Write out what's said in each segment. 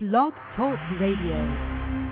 Blog Talk Radio.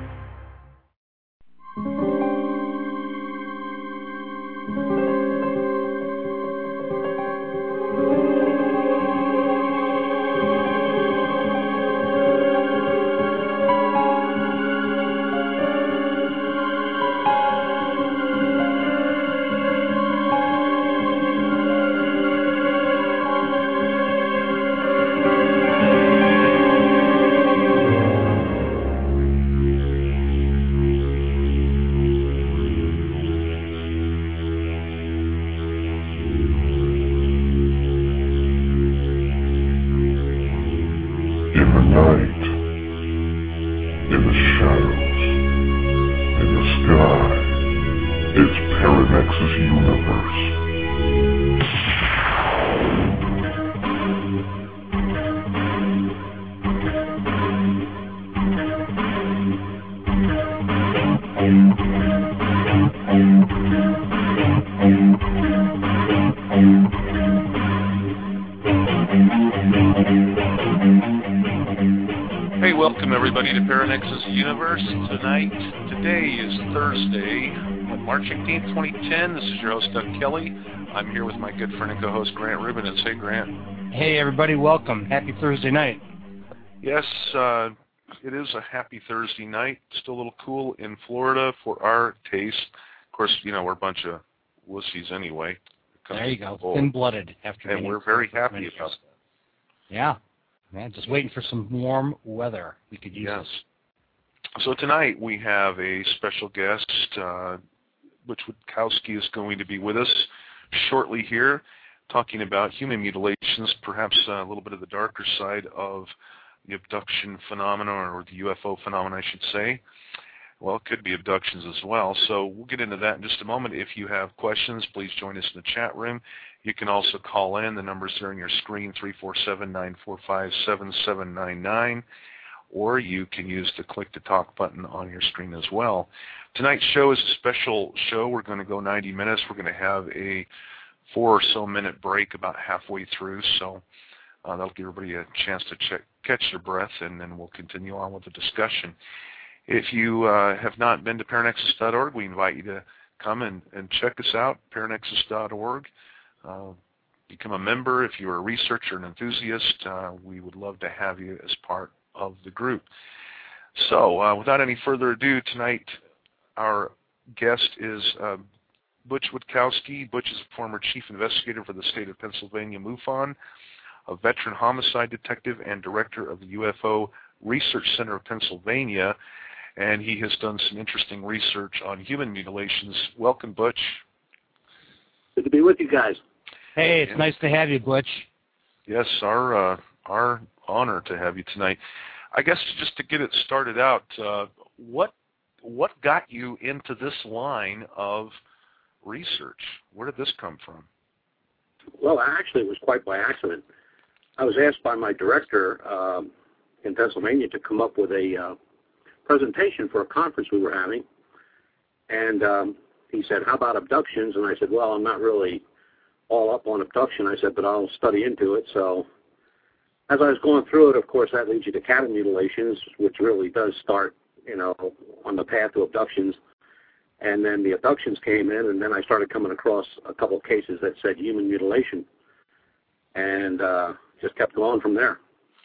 Today is Thursday, March 18th, 2010. This is your host, Doug Kelly. I'm here with my good friend and co-host, Grant Rubin. And say, Grant. Hey, everybody. Welcome. Happy Thursday night. Yes, it is a happy Thursday night. Still a little cool in Florida for our taste. Of course, you know, we're a bunch of wussies anyway. There you go. Thin-blooded. And we're very happy about that. Yeah. Man, just waiting for some warm weather. We could use this. So tonight we have a special guest. Butch Witkowski is going to be with us shortly here, talking about human mutilations, perhaps a little bit of the darker side of the abduction phenomena, or the UFO phenomena, I should say. Well, it could be abductions as well. So we'll get into that in just a moment. If you have questions, please join us in the chat room. You can also call in. The numbers are on your screen, 347-945-7799. Or you can use the click to talk button on your screen as well. Tonight's show is a special show. We're going to go 90 minutes. We're going to have a 4 or so minute break about halfway through, so that'll give everybody a chance to catch their breath, and then we'll continue on with the discussion. If you have not been to Paranexus.org, we invite you to come and check us out, Paranexus.org. Become a member. If you're a researcher and enthusiast, we would love to have you as part of the group. So, without any further ado, tonight our guest is Butch Witkowski. Butch is a former chief investigator for the state of Pennsylvania MUFON, a veteran homicide detective and director of the UFO Research Center of Pennsylvania, and he has done some interesting research on human mutilations. Welcome, Butch. Good to be with you guys. Hey, it's nice to have you, Butch. Yes, our honor to have you tonight. I guess just to get it started out, what got you into this line of research? Where did this come from? Well, actually, it was quite by accident. I was asked by my director in Pennsylvania to come up with a presentation for a conference we were having, and he said, "How about abductions?" And I said, "Well, I'm not really all up on abduction." I said, "But I'll study into it." So as I was going through it, of course, that leads you to cattle mutilations, which really does start, you know, on the path to abductions. And then the abductions came in, and then I started coming across a couple of cases that said human mutilation, and just kept going from there.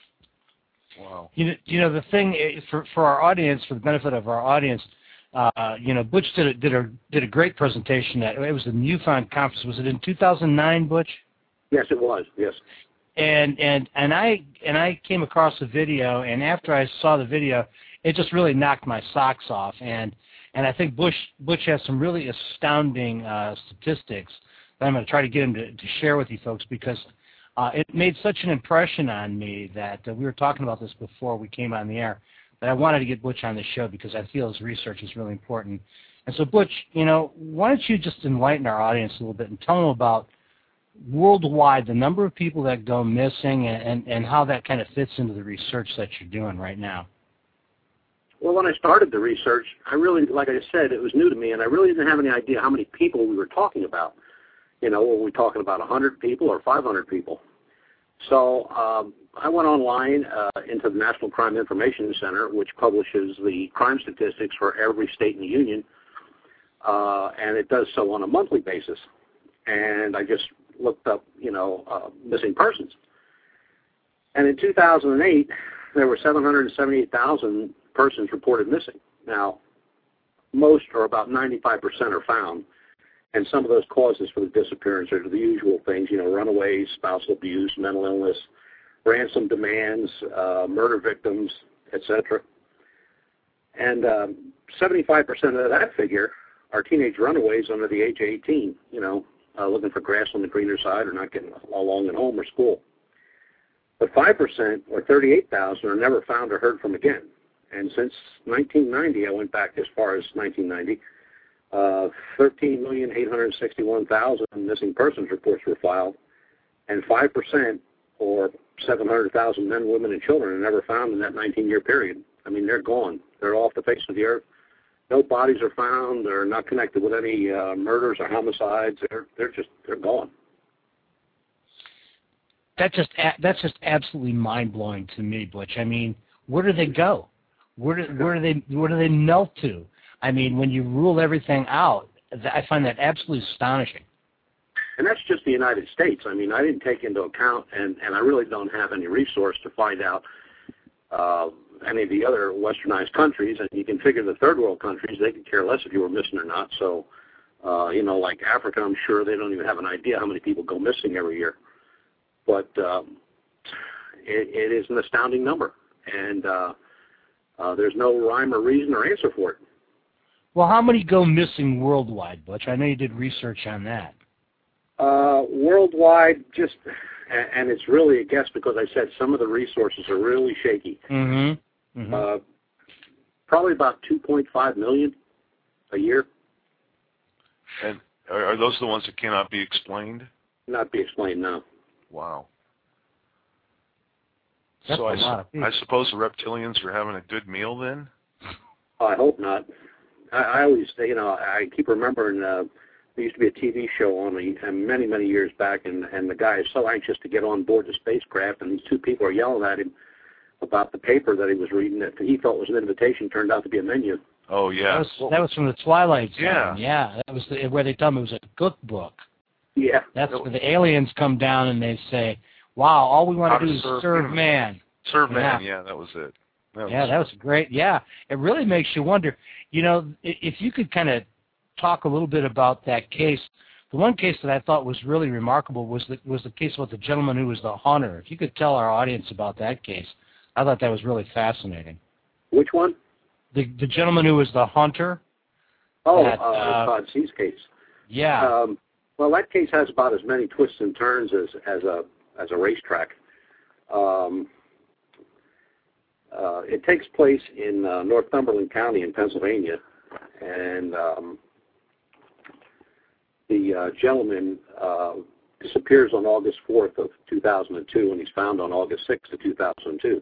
Wow. You know, the thing is, for our audience, for the benefit of our audience, you know, Butch did a great presentation. It was the MUFON conference. Was it in 2009, Butch? Yes, it was. Yes. And I came across the video, and after I saw the video, it just really knocked my socks off. And I think Butch has some really astounding statistics that I'm going to try to get him to share with you folks, because it made such an impression on me that we were talking about this before we came on the air, that I wanted to get Butch on the show because I feel his research is really important. And so, Butch, you know, why don't you just enlighten our audience a little bit and tell them about worldwide the number of people that go missing and how that kind of fits into the research that you're doing right now. Well, when I started the research, I really, like I said, it was new to me, and I really didn't have any idea how many people we were talking about. You know, were we talking about 100 people or 500 people? So I went online into the National Crime Information Center, which publishes the crime statistics for every state in the union, and it does so on a monthly basis. And I just looked up, missing persons. And in 2008, there were 778,000 persons reported missing. Now, most, or about 95%, are found. And some of those causes for the disappearance are the usual things, runaways, spousal abuse, mental illness, ransom demands, murder victims, etc. And 75% of that figure are teenage runaways under the age of 18, looking for grass on the greener side or not getting along at home or school. But 5%, or 38,000, are never found or heard from again. And since 1990, I went back as far as 1990, 13,861,000 missing persons reports were filed, and 5%, or 700,000 men, women, and children, are never found in that 19-year period. I mean, they're gone. They're off the face of the earth. No bodies are found. They're not connected with any murders or homicides. They're gone. That's just absolutely mind-blowing to me, Butch. I mean, where do they go? Where do they melt to? I mean, when you rule everything out, I find that absolutely astonishing. And that's just the United States. I mean, I didn't take into account, and I really don't have any resource to find out any of the other westernized countries. And you can figure the third world countries, they could care less if you were missing or not. So, like Africa, I'm sure they don't even have an idea how many people go missing every year. But it is an astounding number, and there's no rhyme or reason or answer for it. Well, how many go missing worldwide, Butch? I know you did research on that. Worldwide, and it's really a guess because I said some of the resources are really shaky. Mm-hmm. Mm-hmm. Probably about 2.5 million a year. And are those the ones that cannot be explained? Not be explained, no. Wow. That's so I suppose the reptilians are having a good meal then? I hope not. I always, I keep remembering there used to be a TV show on many, many years back, and the guy is so anxious to get on board the spacecraft, and these two people are yelling at him about the paper that he was reading that he thought was an invitation, turned out to be a menu. Oh, yeah. That was from the Twilight Zone. Yeah. Yeah, that was where they told me it was a cookbook. Yeah. That's where the aliens come down and they say, wow, all we want to do is serve man. Serve man, yeah, that was it. That was great. Yeah, it really makes you wonder. If you could kind of talk a little bit about that case. The one case that I thought was really remarkable was the case about the gentleman who was the hunter. If you could tell our audience about that case, I thought that was really fascinating. Which one? The gentleman who was the hunter. Oh, Todd C's case. Yeah. Well, that case has about as many twists and turns as a racetrack. It takes place in Northumberland County in Pennsylvania, and the gentleman disappears on August 4th of 2002, and he's found on August 6th of 2002.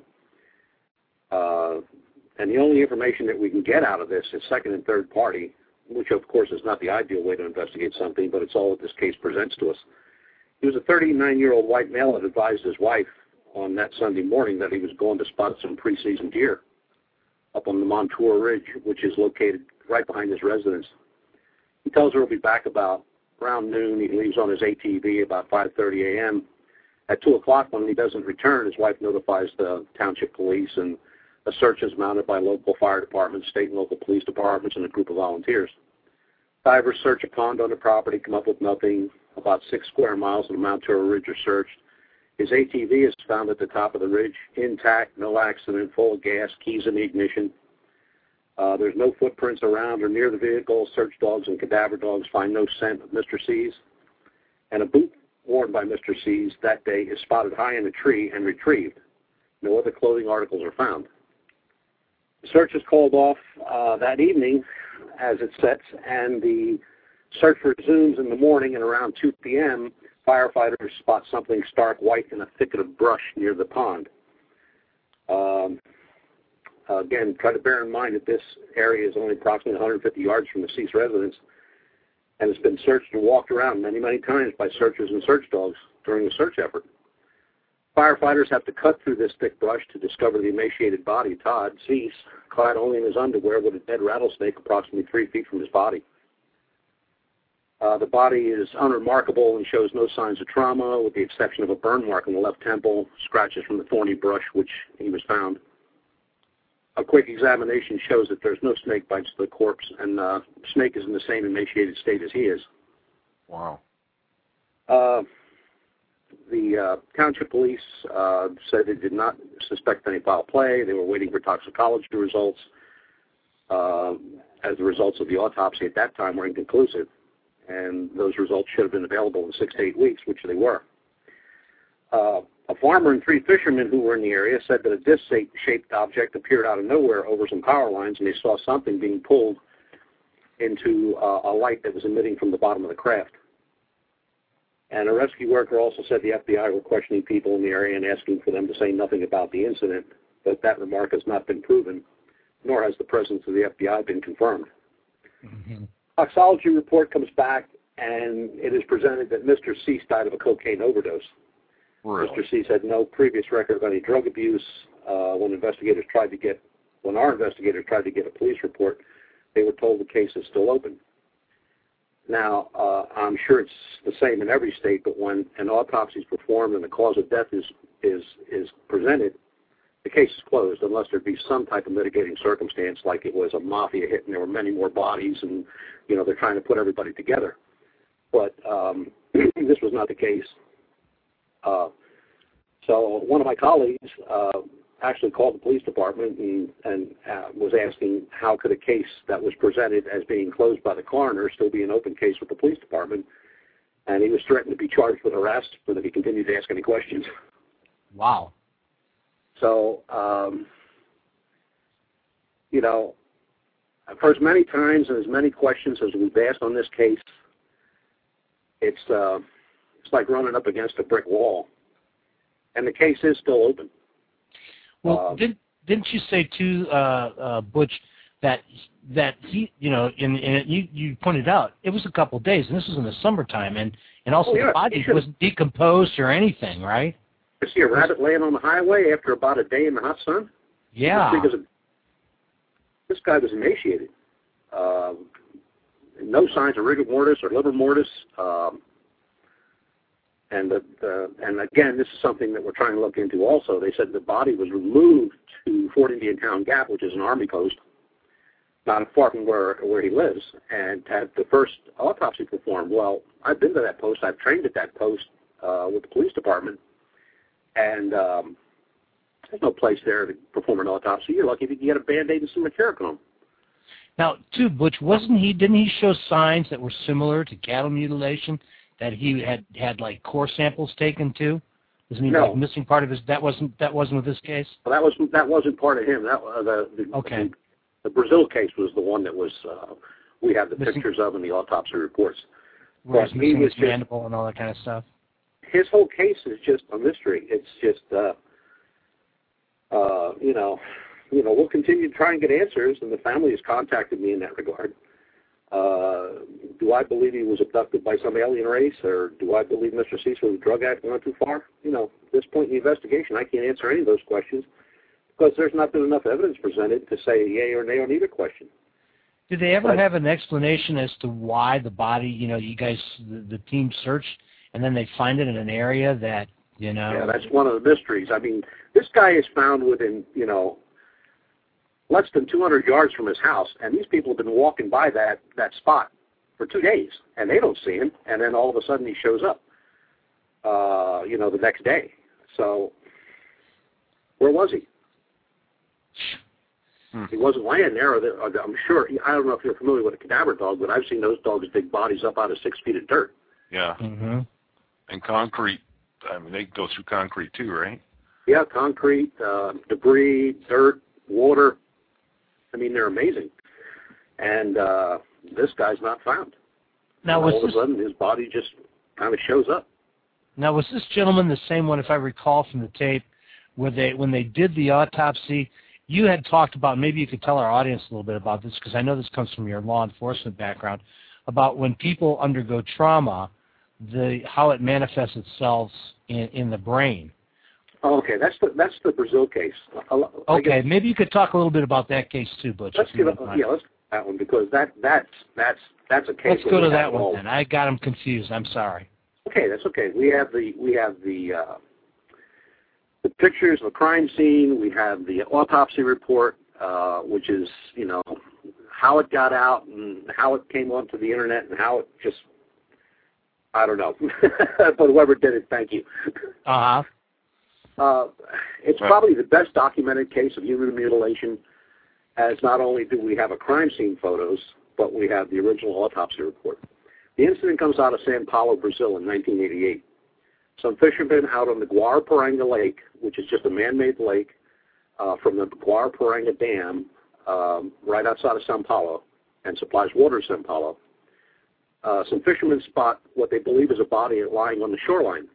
And the only information that we can get out of this is second and third party, which of course is not the ideal way to investigate something, but it's all that this case presents to us. He was a 39-year-old white male that advised his wife on that Sunday morning that he was going to spot some preseason deer up on the Montour Ridge, which is located right behind his residence. He tells her he'll be back about around noon. He leaves on his ATV about 5:30 a.m. At 2 o'clock, when he doesn't return, his wife notifies the township police, and a search is mounted by local fire departments, state and local police departments, and a group of volunteers. Divers search a pond on the property, come up with nothing. About 6 square miles of the Montour Ridge are searched. His ATV is found at the top of the ridge, intact, no accident, full of gas, keys in the ignition. There's no footprints around or near the vehicle. Search dogs and cadaver dogs find no scent of Mr. C's. And a boot worn by Mr. C's that day is spotted high in a tree and retrieved. No other clothing articles are found. The search is called off that evening as it sets, and the search resumes in the morning, and around 2 p.m., firefighters spot something stark white in a thicket of brush near the pond. Again, try to bear in mind that this area is only approximately 150 yards from the deceased residence, and it's been searched and walked around many, many times by searchers and search dogs during the search effort. Firefighters have to cut through this thick brush to discover the emaciated body of Todd Cease, clad only in his underwear with a dead rattlesnake approximately 3 feet from his body. The body is unremarkable and shows no signs of trauma, with the exception of a burn mark on the left temple, scratches from the thorny brush which he was found. A quick examination shows that there's no snake bites to the corpse, and Snake is in the same emaciated state as he is. Wow. The township police said they did not suspect any foul play. They were waiting for toxicology results, as the results of the autopsy at that time were inconclusive, and those results should have been available in 6 to 8 weeks, which they were. A farmer and 3 fishermen who were in the area said that a disc-shaped object appeared out of nowhere over some power lines, and they saw something being pulled into a light that was emitting from the bottom of the craft. And a rescue worker also said the FBI were questioning people in the area and asking for them to say nothing about the incident, but that remark has not been proven, nor has the presence of the FBI been confirmed. Mm-hmm. Toxicology report comes back, and it is presented that Mr. Cease died of a cocaine overdose. Really? Mr. Cease had no previous record of any drug abuse. When our investigators tried to get a police report, they were told the case is still open. Now, I'm sure it's the same in every state, but when an autopsy is performed and the cause of death is presented, the case is closed unless there be some type of mitigating circumstance, like it was a mafia hit and there were many more bodies, and they're trying to put everybody together. But this was not the case. So one of my colleagues actually called the police department and was asking how could a case that was presented as being closed by the coroner still be an open case with the police department, and he was threatened to be charged with arrest if he continued to ask any questions. Wow. So, for as many times and as many questions as we've asked on this case, it's like running up against a brick wall, and the case is still open. Well, didn't you say too, Butch, that he, you pointed out it was a couple of days, and this was in the summertime, and also the body wasn't decomposed or anything, right? You see a rabbit laying on the highway after about a day in the hot sun? Yeah. This guy was emaciated. No signs of rigor mortis or livor mortis. And again, this is something that we're trying to look into also. They said the body was removed to Fort Indian Town Gap, which is an Army post, not far from where he lives, and had the first autopsy performed. Well, I've been to that post. I've trained at that post with the police department, and there's no place there to perform an autopsy. You're lucky if you can get a Band-Aid and some mercurochrome. Now, too, Butch, didn't he show signs that were similar to cattle mutilation? That he had like core samples taken too? Isn't he like missing part of his? That wasn't with this case. Well, that wasn't part of him. That the Brazil case was the one that was. We have the pictures of in the autopsy reports. Where he's missing his mandible and all that kind of stuff. His whole case is just a mystery. It's just we'll continue to try and get answers, and the family has contacted me in that regard. Do I believe he was abducted by some alien race, or do I believe Mr. Cease was a drug addict and went too far? At this point in the investigation, I can't answer any of those questions because there's not been enough evidence presented to say yay or nay on either question. Did they ever have an explanation as to why the body, you guys, the team searched, and then they find it in an area that, Yeah, that's one of the mysteries. I mean, this guy is found within, less than 200 yards from his house, and these people have been walking by that spot for 2 days, and they don't see him, and then all of a sudden he shows up, the next day. So where was he? He wasn't laying there. I'm sure. I don't know if you're familiar with a cadaver dog, but I've seen those dogs dig bodies up out of 6 feet of dirt. Yeah. Mm-hmm. And concrete. I mean, they go through concrete too, right? Yeah, concrete, debris, dirt, water. I mean, they're amazing. And this guy's not found. Now, all of a sudden, his body just kind of shows up. Now, was this gentleman the same one, if I recall from the tape, where when they did the autopsy, you had talked about, maybe you could tell our audience a little bit about this, because I know this comes from your law enforcement background, about when people undergo trauma, how it manifests itself in the brain. Oh, okay, that's the Brazil case. Okay, maybe you could talk a little bit about that case too, Butch. Let's get that one because that's a case. Let's go to that one then. I got him confused. I'm sorry. Okay, that's okay. We have the pictures of the crime scene. We have the autopsy report, which is how it got out and how it came onto the internet and how it just, I don't know. But whoever did it, thank you. It's probably the best documented case of human mutilation, as not only do we have a crime scene photos, but we have the original autopsy report. The incident comes out of São Paulo, Brazil in 1988. Some fishermen out on the Guaraparanga Lake, which is just a man-made lake from the Guaraparanga Dam right outside of São Paulo and supplies water to São Paulo. Some fishermen spot what they believe is a body lying on the shoreline.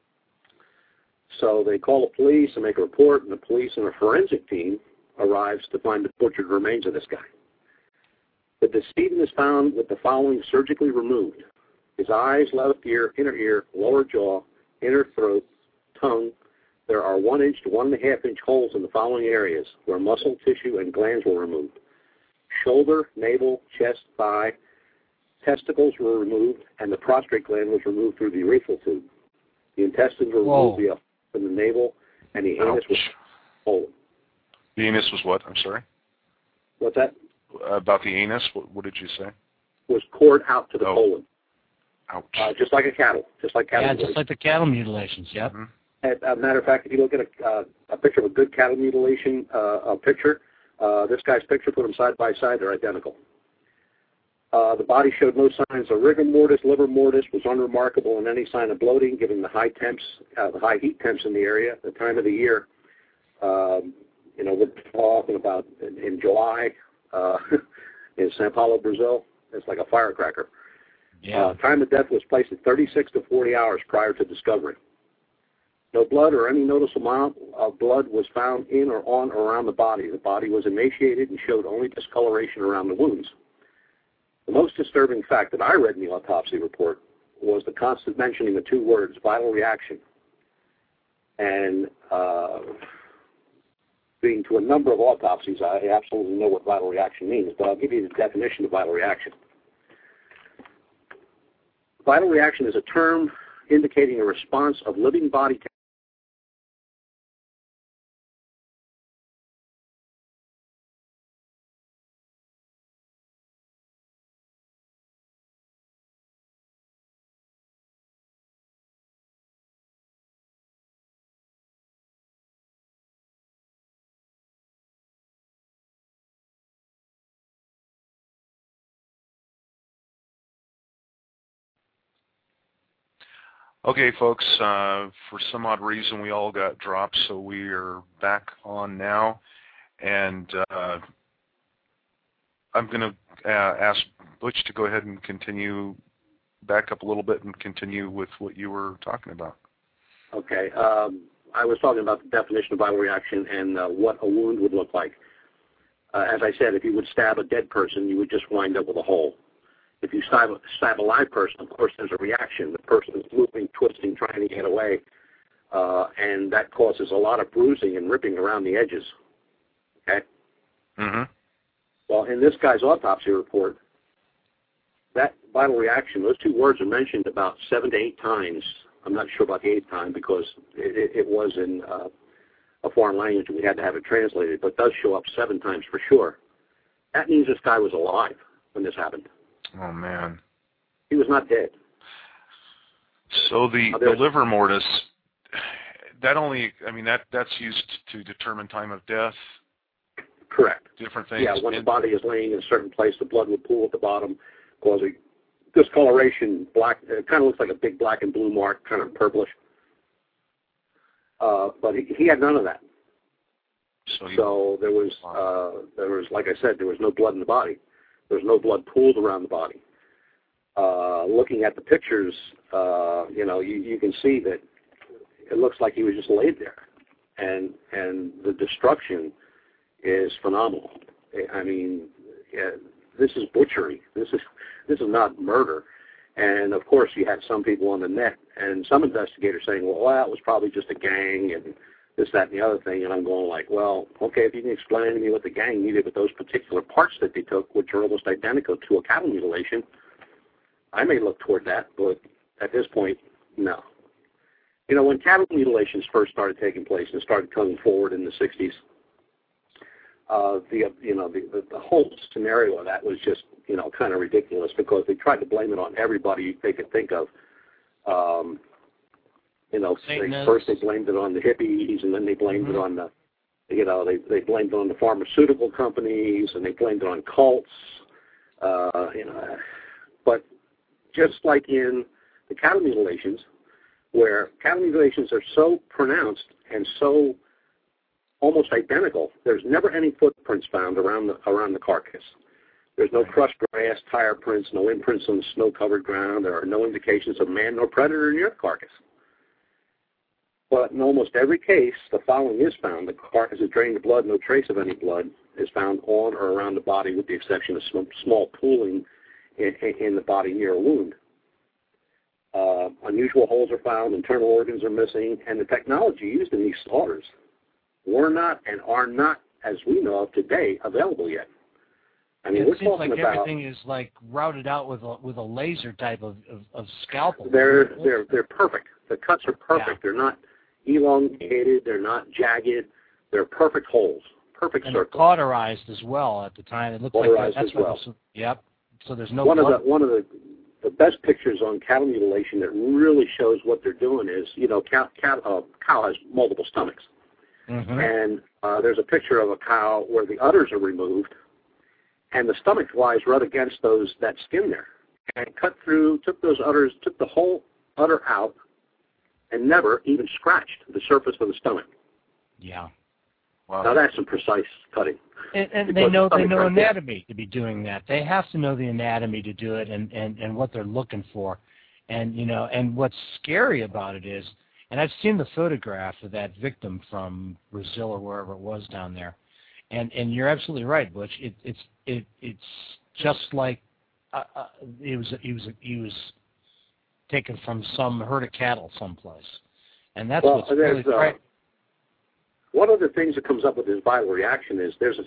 So they call the police and make a report, and the police and a forensic team arrives to find the butchered remains of this guy. The decedent is found with the following surgically removed: his eyes, left ear, inner ear, lower jaw, inner throat, tongue. There are 1 inch to 1.5 inch holes in the following areas where muscle, tissue, and glands were removed: shoulder, navel, chest, thigh. Testicles were removed, and the prostate gland was removed through the urethral tube. The intestines were removed from the navel, and the anus was colon. The anus was what? I'm sorry? What's that? About the anus? What did you say? Was cored out to the colon. Ouch. Just like a cattle. Just like cattle. Yeah, just like the cattle mutilations, yep. Mm-hmm. As a matter of fact, if you look at a picture of a good cattle mutilation picture, this guy's picture, put them side by side, they're identical. The body showed no signs of rigor mortis. Liver mortis was unremarkable in any sign of bloating, given the high temps, the high heat temps in the area, the time of the year. We're talking about in July in São Paulo, Brazil. It's like a firecracker. Yeah. Time of death was placed at 36 to 40 hours prior to discovery. No blood or any noticeable amount of blood was found in or on or around the body. The body was emaciated and showed only discoloration around the wounds. The most disturbing fact that I read in the autopsy report was the constant mentioning of two words: vital reaction. And being to a number of autopsies, I absolutely know what vital reaction means, but I'll give you the definition of vital reaction. Vital reaction is a term indicating a response of living body Okay, folks, for some odd reason we all got dropped, so we are back on now. And I'm going to ask Butch to go ahead and continue, back up a little bit and continue with what you were talking about. Okay. I was talking about the definition of vital reaction and what a wound would look like. As I said, if you would stab a dead person, you would just wind up with a hole. If you stab a live person, of course, there's a reaction. The person is moving, twisting, trying to get away, and that causes a lot of bruising and ripping around the edges. Okay? Mm-hmm. Well, in this guy's autopsy report, that vital reaction, those two words are mentioned about 7 to 8 times. I'm not sure about the 8th time because it was in a foreign language and we had to have it translated, but it does show up 7 times for sure. That means this guy was alive when this happened. Oh, man. He was not dead. So the liver mortis, that's used to determine time of death? Correct. Different things? Yeah, when the body is laying in a certain place, the blood would pool at the bottom, causing discoloration, black. It kind of looks like a big black and blue mark, kind of purplish. But he had none of that. So there was, like I said, there was no blood in the body. There was no blood pooled around the body. Looking at the pictures, you can see that it looks like he was just laid there, and the destruction is phenomenal. I mean, this is butchery. This is not murder. And of course, you had some people on the net and some investigators saying, "Well, it was probably just a gang," and this, that, and the other thing. And I'm going like, well, okay, if you can explain to me what the gang needed with those particular parts that they took, which are almost identical to a cattle mutilation, I may look toward that, but at this point, no. You know, when cattle mutilations first started taking place and started coming forward in the 60s, the whole scenario of that was just, you know, kind of ridiculous because they tried to blame it on everybody they could think of. First they blamed it on the hippies, and then they blamed it on the, they blamed it on the pharmaceutical companies, and they blamed it on cults. But just like in the cattle mutilations, where cattle mutilations are so pronounced and so almost identical, there's never any footprints found around the carcass. There's no crushed grass, tire prints, no imprints on the snow-covered ground. There are no indications of man nor predator near the carcass. But in almost every case, the following is found. The carcass is drained of blood, no trace of any blood is found on or around the body with the exception of small pooling in the body near a wound. Unusual holes are found, internal organs are missing, and the technology used in these slaughters were not and are not, as we know of today, available yet. I mean, it seems like about, everything is like routed out with a laser type of scalpel. They're perfect. The cuts are perfect. Yeah. They're not elongated. They're not jagged. They're perfect holes, perfect and circles. Cauterized as well at the time. It looked Cauterized like that's as well. Yep. So there's no one blood. of the best pictures on cattle mutilation that really shows what they're doing is, cow has multiple stomachs. Mm-hmm. And there's a picture of a cow where the udders are removed, and the stomach lies right against that skin there. And cut through, took those udders, took the whole udder out, and never even scratched the surface of the stomach. Yeah. Wow. Now that's some precise cutting. And they know anatomy to be doing that. They have to know the anatomy to do it and what they're looking for. And and what's scary about it is, and I've seen the photograph of that victim from Brazil or wherever it was down there. And you're absolutely right, Butch. It's just like he was taken from some herd of cattle someplace, and that's what's really frightening. One of the things that comes up with this vital reaction is there's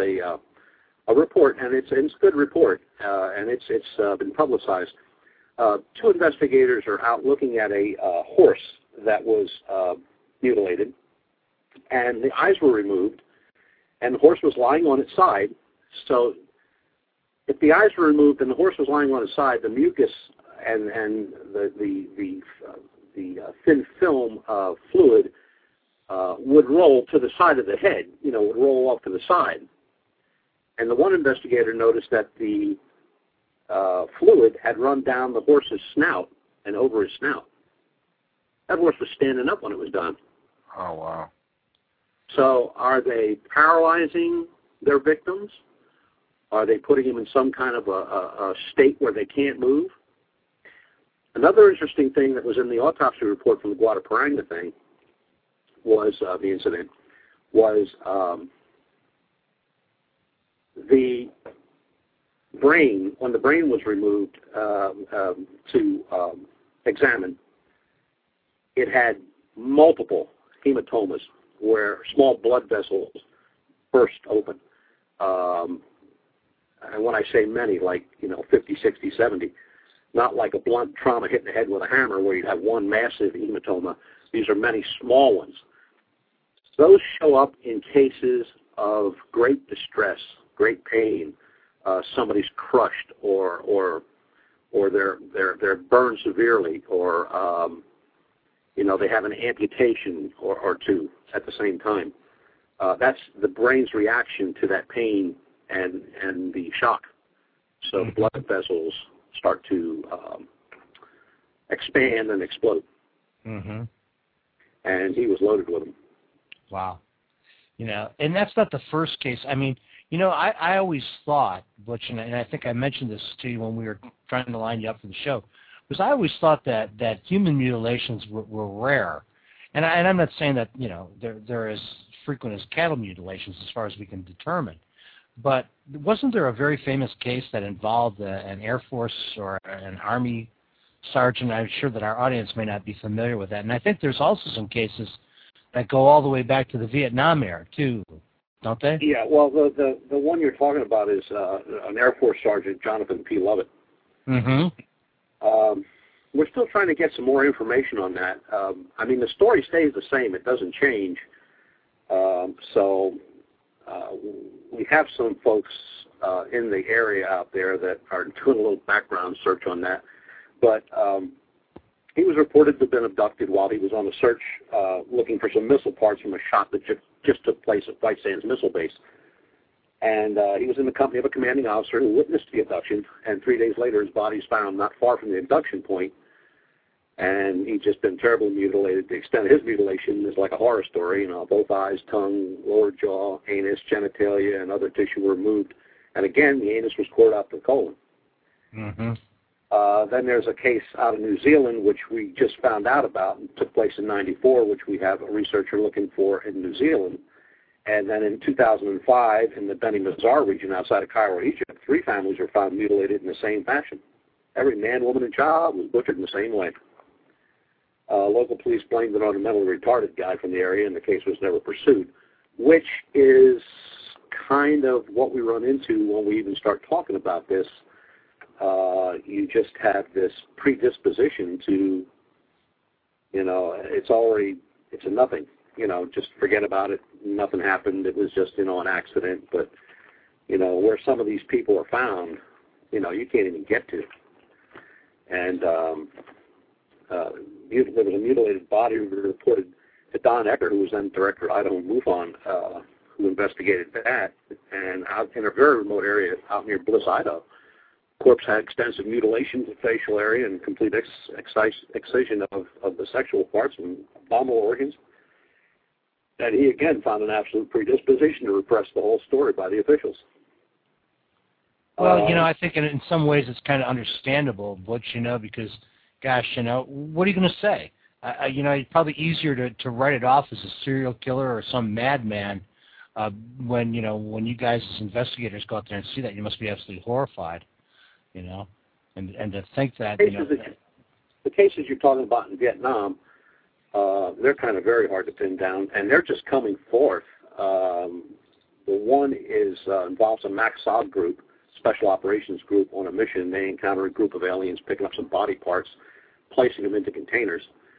a report, and it's a good report, and it's been publicized. Two investigators are out looking at a horse that was mutilated, and the eyes were removed, and the horse was lying on its side. So if the eyes were removed and the horse was lying on its side, the mucus and the thin film fluid would roll to the side of the head, would roll off to the side. And the one investigator noticed that the fluid had run down the horse's snout and over his snout. That horse was standing up when it was done. Oh, wow. So are they paralyzing their victims? Are they putting them in some kind of a state where they can't move? Another interesting thing that was in the autopsy report from the Guadaparanga thing was the incident was the brain, when the brain was removed to examine, it had multiple hematomas where small blood vessels burst open. And when I say many, like, 50, 60, 70, not like a blunt trauma hitting the head with a hammer where you'd have one massive hematoma. These are many small ones. Those show up in cases of great distress, great pain. Somebody's crushed, or they're burned severely, or they have an amputation or two at the same time. That's the brain's reaction to that pain and the shock. So the blood vessels start to expand and explode. Mm-hmm. And he was loaded with them. Wow. And that's not the first case. I mean, I always thought, Butch, and I think I mentioned this to you when we were trying to line you up for the show, was I always thought that human mutilations were rare. And I'm not saying that, they're as frequent as cattle mutilations as far as we can determine. But wasn't there a very famous case that involved an Air Force or an Army sergeant? I'm sure that our audience may not be familiar with that. And I think there's also some cases that go all the way back to the Vietnam era, too, don't they? Yeah, well, the one you're talking about is an Air Force Sergeant, Jonathan P. Lovett. Mm-hmm. We're still trying to get some more information on that. I mean, the story stays the same. It doesn't change. So we have some folks in the area out there that are doing a little background search on that. But he was reported to have been abducted while he was on a search looking for some missile parts from a shot that just took place at White Sands Missile Base. And he was in the company of a commanding officer who witnessed the abduction, and 3 days later his body was found not far from the abduction point, and he'd just been terribly mutilated. The extent of his mutilation is like a horror story. You know, both eyes, tongue, lower jaw, anus, genitalia, and other tissue were removed. And again, the anus was cored out to the colon. Mm-hmm. Then there's a case out of New Zealand, which we just found out about, and took place in '94, which we have a researcher looking for in New Zealand. And then in 2005, in the Beni Mazar region outside of Cairo, Egypt, 3 families were found mutilated in the same fashion. Every man, woman, and child was butchered in the same way. Local police blamed it on a mentally retarded guy from the area, and the case was never pursued, which is kind of what we run into when we even start talking about this. You just have this predisposition to, you know, it's a nothing. You know, just forget about it. Nothing happened. It was just, you know, an accident. But, you know, where some of these people are found, you know, you can't even get to. And there was a mutilated body reported to Don Ecker, who was then director of Idaho MUFON, who investigated that. And out in a very remote area out near Bliss, Idaho, corpse had extensive mutilations of facial area and complete excision of the sexual parts and abdominal organs. And he, again, found an absolute predisposition to repress the whole story by the officials. Well, you know, I think in some ways it's kind of understandable, Butch, you know, because, gosh, you know, what are you going to say? You know, it's probably easier to write it off as a serial killer or some madman when, you know, when you guys as investigators go out there and see that, you must be absolutely horrified, you know, and to think that, you know. The cases you're talking about in Vietnam, they're kind of very hard to pin down, and they're just coming forth. The one involves a MACSOB group, Special Operations Group, on a mission. They encounter a group of aliens picking up some body parts, placing them into containers.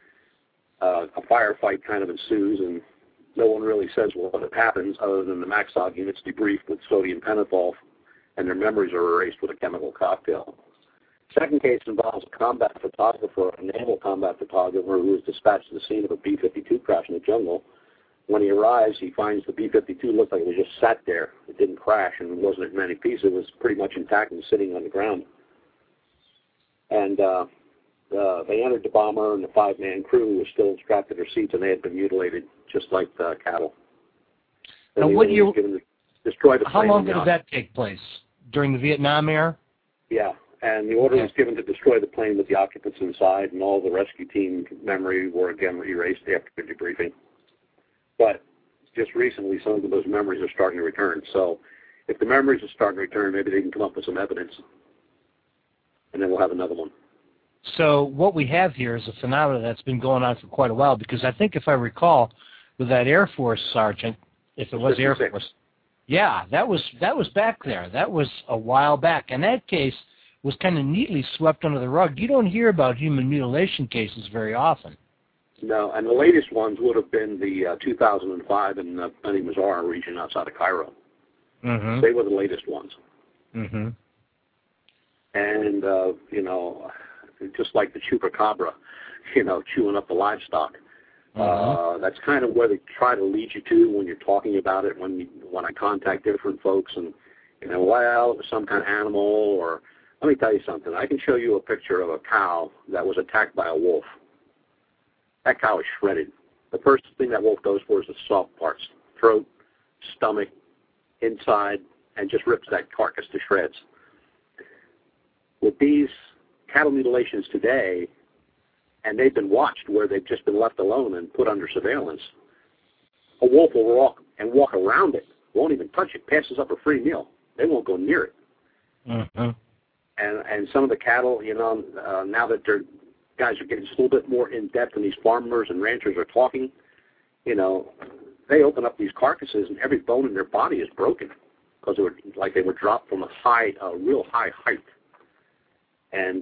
A firefight kind of ensues, and no one really says what happens other than the MACSOB units debrief with sodium pentothal, and their memories are erased with a chemical cocktail. Second case involves a combat photographer, a naval combat photographer who was dispatched to the scene of a B-52 crash in the jungle. When he arrives, he finds the B-52 looked like it was just sat there. It didn't crash and wasn't in many pieces. It was pretty much intact and sitting on the ground. And they entered the bomber, and the 5-man crew was still strapped to their seats, and they had been mutilated just like the cattle. Now, what year? Destroy the how long did that take place? During the Vietnam era? Yeah. And the order was given to destroy the plane with the occupants inside, and all the rescue team memory were again erased after debriefing. But just recently, some of those memories are starting to return. So if the memories are starting to return, maybe they can come up with some evidence, and then we'll have another one. So what we have here is a phenomenon that's been going on for quite a while, because I think if I recall, with that Air Force sergeant, if it was 56. Air Force, yeah, that was back there. That was a while back. And that case was kind of neatly swept under the rug. You don't hear about human mutilation cases very often. No, and the latest ones would have been the 2005 in the Beni Mazar region outside of Cairo. Mm-hmm. They were the latest ones. Mm-hmm. And, you know, just like the chupacabra, you know, chewing up the livestock. Mm-hmm. That's kind of where they try to lead you to when you're talking about it, when I contact different folks and, you know, well, it was some kind of animal or... Let me tell you something. I can show you a picture of a cow that was attacked by a wolf. That cow is shredded. The first thing that wolf goes for is the soft parts, throat, stomach, inside, and just rips that carcass to shreds. With these cattle mutilations today, and they've been watched where they've just been left alone and put under surveillance, a wolf will walk around it, won't even touch it, passes up a free meal. They won't go near it. Mm-hmm. And some of the cattle, you know, now that guys are getting just a little bit more in depth and these farmers and ranchers are talking, they open up these carcasses and every bone in their body is broken because they were dropped from a real high height. And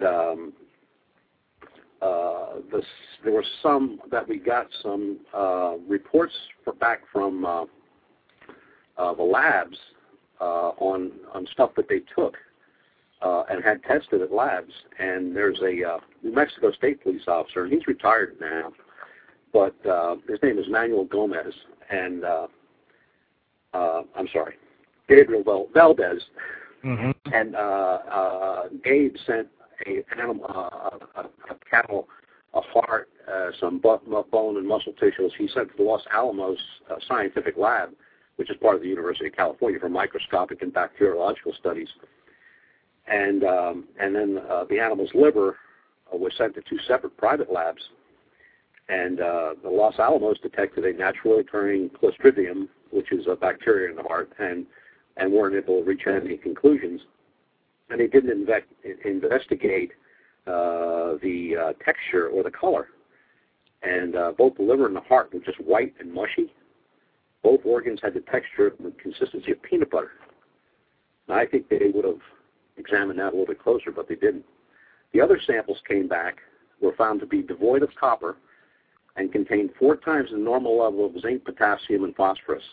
there were some that we got some reports back from the labs on stuff that they took and had tested at labs. And there's a New Mexico State police officer, and he's retired now, but his name is Manuel Gomez, and I'm sorry, Gabriel Valdez. Mm-hmm. And Gabe sent a cattle, a heart, some bone and muscle tissues. He sent to the Los Alamos Scientific Lab, which is part of the University of California, for microscopic and bacteriological studies. And then the animal's liver was sent to 2 separate private labs. And the Los Alamos detected a naturally occurring Clostridium, which is a bacteria in the heart, and weren't able to reach any conclusions. And they didn't investigate the texture or the color. And both the liver and the heart were just white and mushy. Both organs had the texture and the consistency of peanut butter. Now, I think they would have examined that a little bit closer, but they didn't. The other samples came back, were found to be devoid of copper, and contained 4 times the normal level of zinc, potassium, and phosphorus.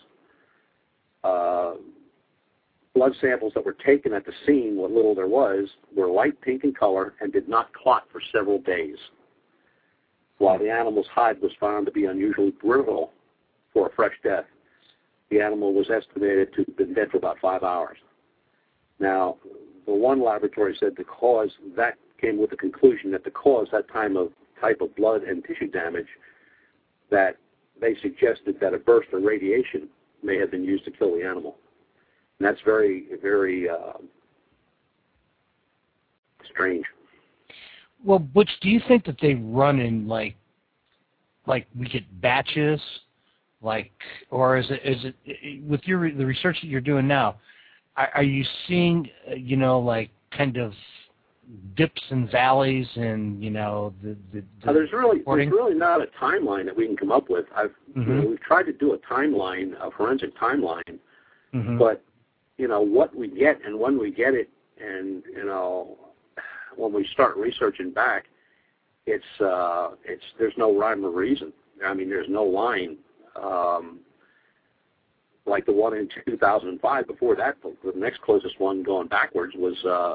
Blood samples that were taken at the scene, what little there was, were light pink in color and did not clot for several days, while the animal's hide was found to be unusually brittle for a fresh death. The animal was estimated to have been dead for about 5 hours. Now, the one laboratory said the cause, that came with the conclusion that the cause, that type of blood and tissue damage, that they suggested that a burst of radiation may have been used to kill the animal. And that's very, very strange. Well, Butch, do you think that they run in like we get batches, or is it with the research that you're doing now? Are you seeing kind of dips and valleys and there's really not a timeline that we can come up with. We've tried to do a timeline, a forensic timeline, but what we get and when we get it, and when we start researching back, it's there's no rhyme or reason. I mean, there's no line. Like the one in 2005. Before that, the next closest one going backwards was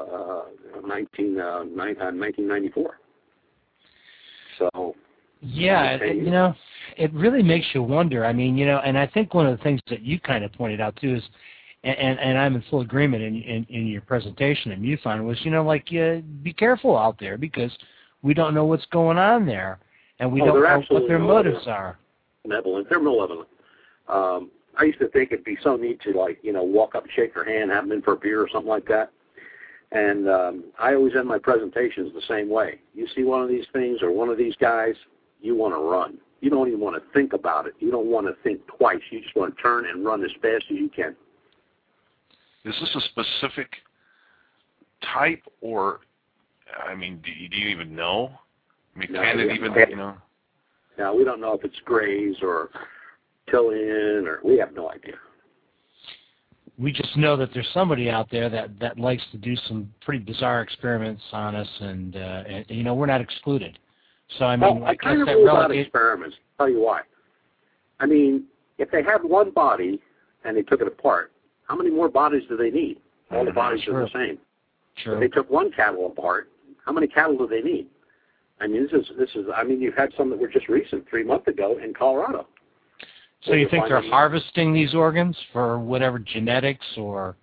1994. So yeah, it really makes you wonder. I mean, and I think one of the things that you kind of pointed out too is, and I'm in full agreement in your presentation and MUFON was, be careful out there because we don't know what's going on there, and we don't know what their motives are. Malevolent. They're malevolent. I used to think it'd be so neat to walk up and shake their hand, have them in for a beer or something like that. And I always end my presentations the same way. You see one of these things or one of these guys, you want to run. You don't even want to think about it. You don't want to think twice. You just want to turn and run as fast as you can. Is this a specific type, or, I mean, do you even know? I mean, can it even, No, we don't know if it's Grays or Tillian, or we have no idea. We just know that there's somebody out there that likes to do some pretty bizarre experiments on us, and we're not excluded. So I mean, I kind of rule out experiments. I'll tell you why. I mean, if they have one body and they took it apart, how many more bodies do they need? All the bodies are the same. Sure. If they took one cattle apart, how many cattle do they need? I mean, this is. I mean, you've had some that were just recent, 3 months ago in Colorado. So you think they're harvesting these organs for whatever genetics or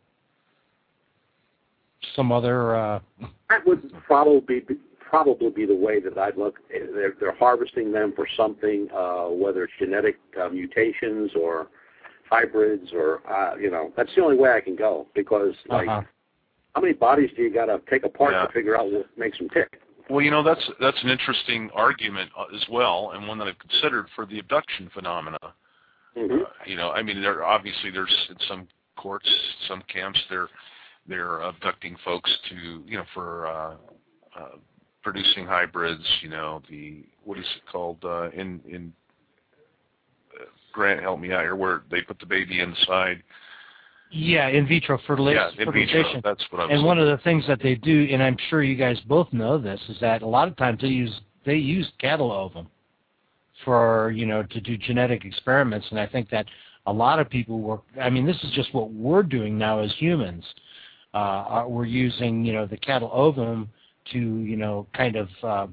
some other? That would probably be the way that I'd look. They're harvesting them for something, whether it's genetic mutations or hybrids, or that's the only way I can go, because how many bodies do you got to take apart to figure out what makes them tick? Well, that's an interesting argument as well, and one that I've considered for the abduction phenomena. Mm-hmm. I mean, there's in some courts, some camps, they're abducting folks to, for producing hybrids. What is it called? Grant, help me out here, where they put the baby inside. Yeah, in vitro fertilization. Yeah, in vitro. That's what I'm saying. And one of the things that they do, and I'm sure you guys both know this, is that a lot of times they use cattle ovum for, to do genetic experiments. And I think that a lot of people this is just what we're doing now as humans. We're using, the cattle ovum to, kind of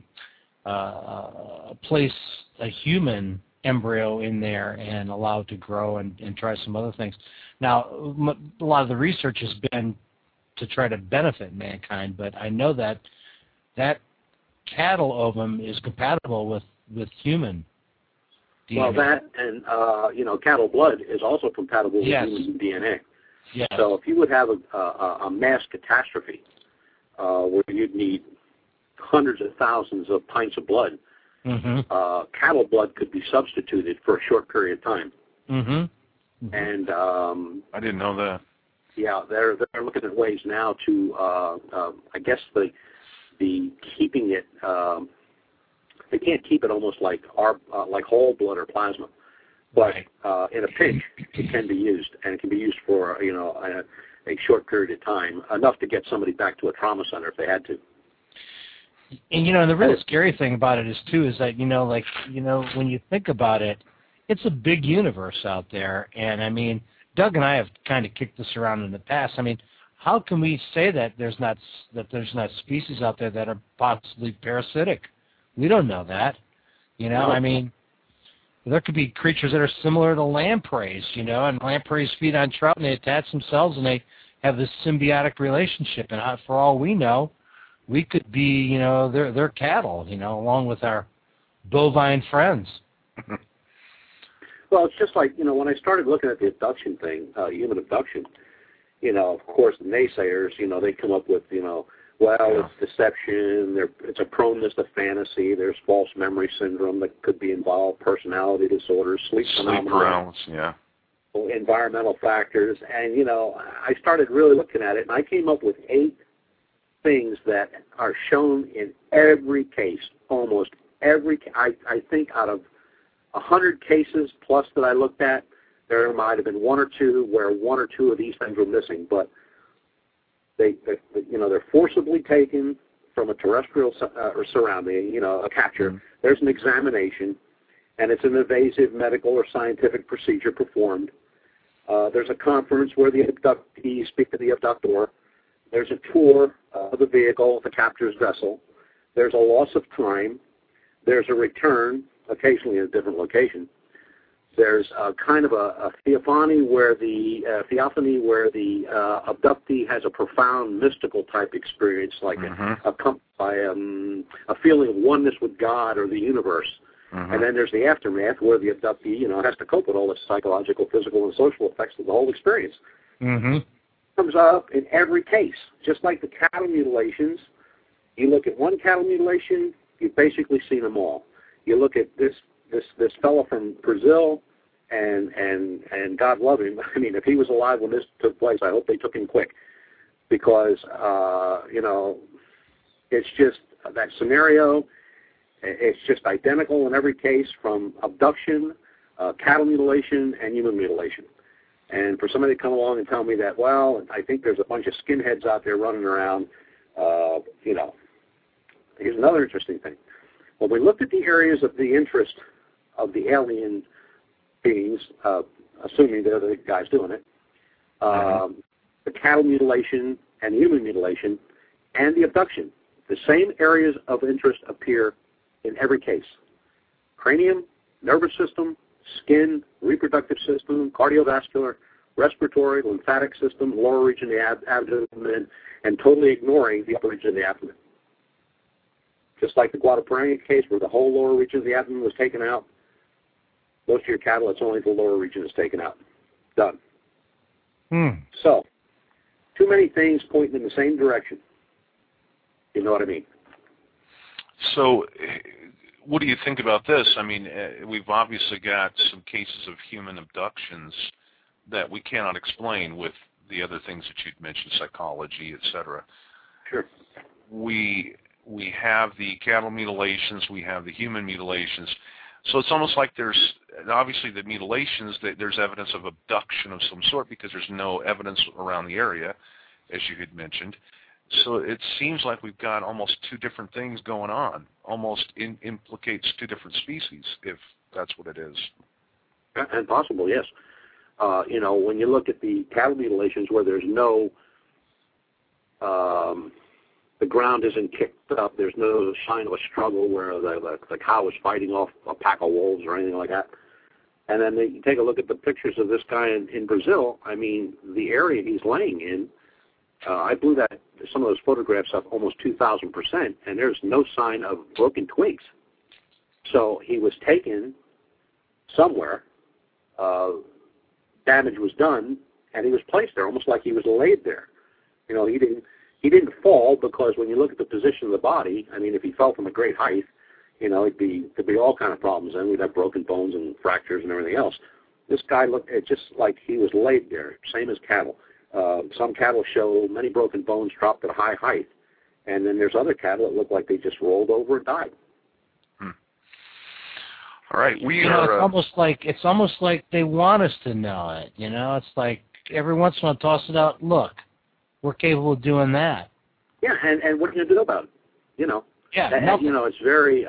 place a human embryo in there and allow it to grow and try some other things. Now, a lot of the research has been to try to benefit mankind, but I know that cattle ovum is compatible with human DNA. Well, that and, cattle blood is also compatible with Yes. human DNA. Yes. So if you would have a mass catastrophe where you'd need hundreds of thousands of pints of blood, cattle blood could be substituted for a short period of time. And I didn't know that. Yeah, they're looking at ways now to, I guess the keeping it. They can't keep it almost like whole blood or plasma, but in a pinch it can be used, and it can be used for a short period of time, enough to get somebody back to a trauma center if they had to. And the real scary thing about it is that when you think about it, it's a big universe out there, and Doug and I have kind of kicked this around in the past. How can we say that there's not species out there that are possibly parasitic? We don't know that. There could be creatures that are similar to lampreys, and lampreys feed on trout and they attach themselves and they have this symbiotic relationship. And for all we know, we could be, their cattle, along with our bovine friends. Well, it's just like, when I started looking at the abduction thing, human abduction, of course, the naysayers, they come up with, it's deception, it's a proneness to fantasy, there's false memory syndrome that could be involved, personality disorders, sleep phenomena, environmental factors, and, I started really looking at it, and I came up with 8 things that are shown in every case, almost every, I think out of 100 cases plus that I looked at, there might have been 1 or 2 where 1 or 2 of these things were missing, but they're forcibly taken from a terrestrial or surrounding, a capture. There's an examination, and it's an invasive medical or scientific procedure performed. There's a conference where the abductees speak to the abductor. There's a tour of the vehicle of the captor's vessel. There's a loss of time. There's a return, occasionally in a different location. There's a kind of a theophany where the abductee has a profound mystical type experience, like accompanied by a feeling of oneness with God or the universe. And then there's the aftermath where the abductee, has to cope with all the psychological, physical, and social effects of the whole experience. Comes up in every case, just like the cattle mutilations. You look at one cattle mutilation, you've basically seen them all. You look at this fellow from Brazil, and God love him. If he was alive when this took place, I hope they took him quick, because it's just that scenario. It's just identical in every case, from abduction, cattle mutilation, and human mutilation. And for somebody to come along and tell me that, well, I think there's a bunch of skinheads out there running around, here's another interesting thing. When we looked at the areas of the interest of the alien beings, assuming they're the guys doing it, the cattle mutilation and human mutilation and the abduction, the same areas of interest appear in every case. Cranium, nervous system, skin, reproductive system, cardiovascular, respiratory, lymphatic system, lower region of the abdomen, and totally ignoring the upper region of the abdomen. Just like the Guadaparanga case where the whole lower region of the abdomen was taken out, most of your cattle, it's only the lower region is taken out. Done. So, too many things pointing in the same direction. You know what I mean? So, what do you think about this? We've obviously got some cases of human abductions that we cannot explain with the other things that you'd mentioned, psychology, etc. Sure. We have the cattle mutilations, we have the human mutilations. So it's almost like there's, obviously the mutilations, there's evidence of abduction of some sort because there's no evidence around the area, as you had mentioned. So it seems like we've got almost two different things going on, almost implicates two different species, if that's what it is. And possible, yes. When you look at the cattle mutilations where there's no, the ground isn't kicked up, there's no sign of a struggle where the cow is fighting off a pack of wolves or anything like that. And then you take a look at the pictures of this guy in Brazil. I mean, the area he's laying in, I blew some of those photographs up almost 2,000%, and there's no sign of broken twigs. So he was taken somewhere, damage was done, and he was placed there, almost like he was laid there. He didn't fall, because when you look at the position of the body, I mean, if he fell from a great height, there'd be all kind of problems. Then we'd have broken bones and fractures and everything else. This guy looked just like he was laid there, same as cattle. Some cattle show many broken bones dropped at a high height, and then there's other cattle that look like they just rolled over and died. All right, it's almost like they want us to know it. It's like every once in a while toss it out. Look, we're capable of doing that. Yeah, and what are you going to do about it? Yeah, it's very.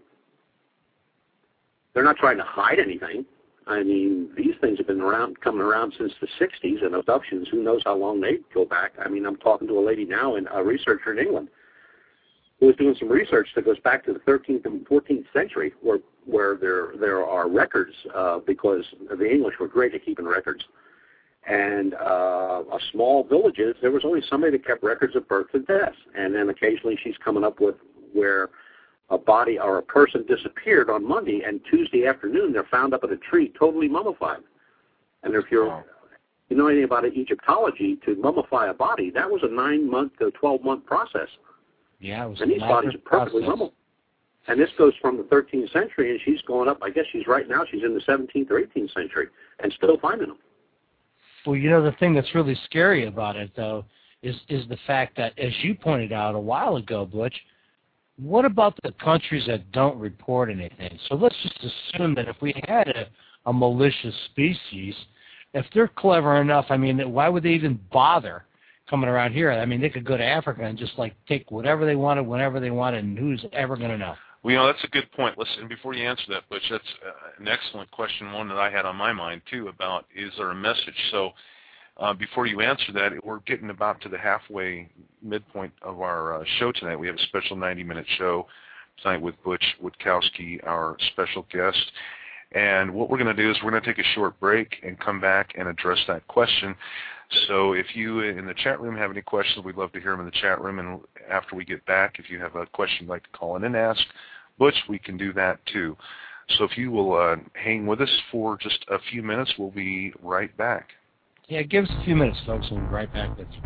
They're not trying to hide anything. I mean, these things have been coming around since the 60s, and abductions, who knows how long they go back. I mean, I'm talking to a lady now, a researcher in England, who is doing some research that goes back to the 13th and 14th century, where there are records, because the English were great at keeping records. And small villages, there was only somebody that kept records of births and deaths. And then occasionally she's coming up with where a body or a person disappeared on Monday, and Tuesday afternoon they're found up in a tree totally mummified. And if you know anything about Egyptology, to mummify a body, that was a 9-month to 12-month process. Yeah, it was. And these bodies are perfectly mummified. And this goes from the 13th century, and she's going up, I guess she's in the 17th or 18th century, and still finding them. Well, the thing that's really scary about it, though, is the fact that, as you pointed out a while ago, Butch, what about the countries that don't report anything? So let's just assume that if we had a malicious species, if they're clever enough, I mean, why would they even bother coming around here? I mean, they could go to Africa and just, take whatever they wanted, whenever they wanted, and who's ever going to know? Well, that's a good point. Listen, before you answer that, Butch, that's an excellent question, one that I had on my mind, too, about is there a message? So before you answer that, we're getting about to the halfway midpoint of our show tonight. We have a special 90-minute show tonight with Butch Witkowski, our special guest. And what we're going to do is we're going to take a short break and come back and address that question. So if you in the chat room have any questions, we'd love to hear them in the chat room. And after we get back, if you have a question you'd like to call in and ask Butch, we can do that too. So if you will hang with us for just a few minutes, we'll be right back. Yeah, give us a few minutes, folks. We'll be right back with you.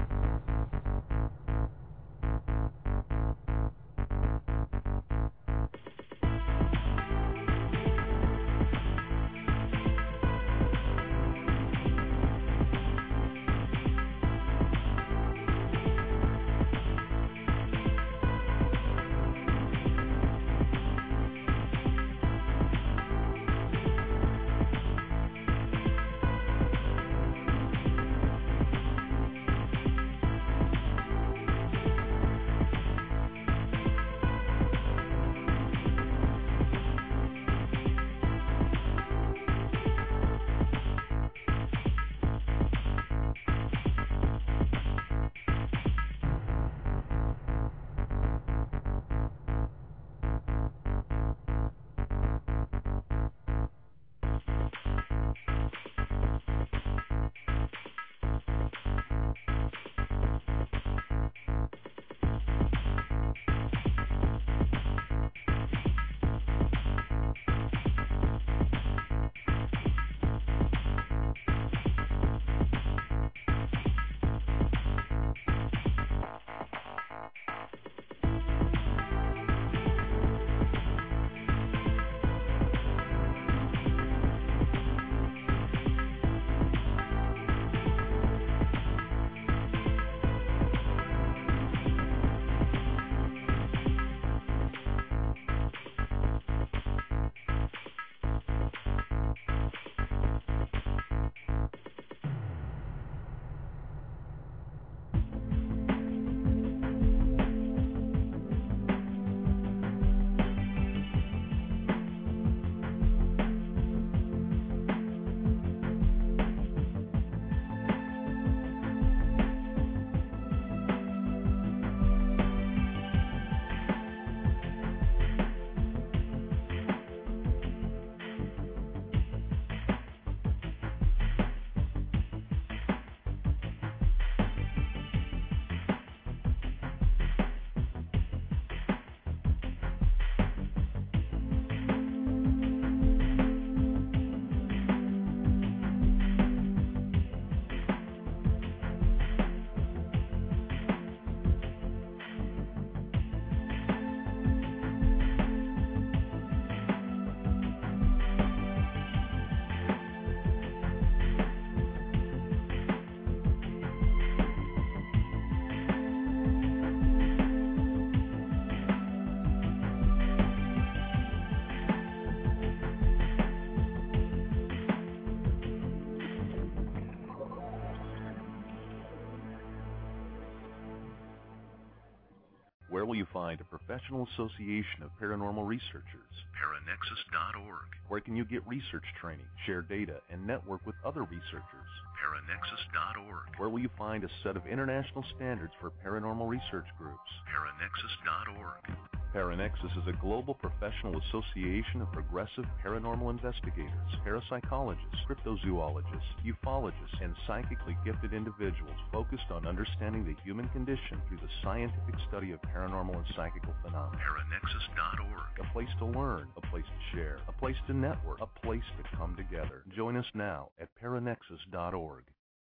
Where will you find a professional association of paranormal researchers? Paranexus.org. Where can you get research training, share data, and network with other researchers? Paranexus.org. Where will you find a set of international standards for paranormal research groups? Paranexus.org. Paranexus is a global professional association of progressive paranormal investigators, parapsychologists, cryptozoologists, ufologists, and psychically gifted individuals focused on understanding the human condition through the scientific study of paranormal and psychical phenomena. Paranexus.org. A place to learn, a place to share, a place to network, a place to come together. Join us now at paranexus.org.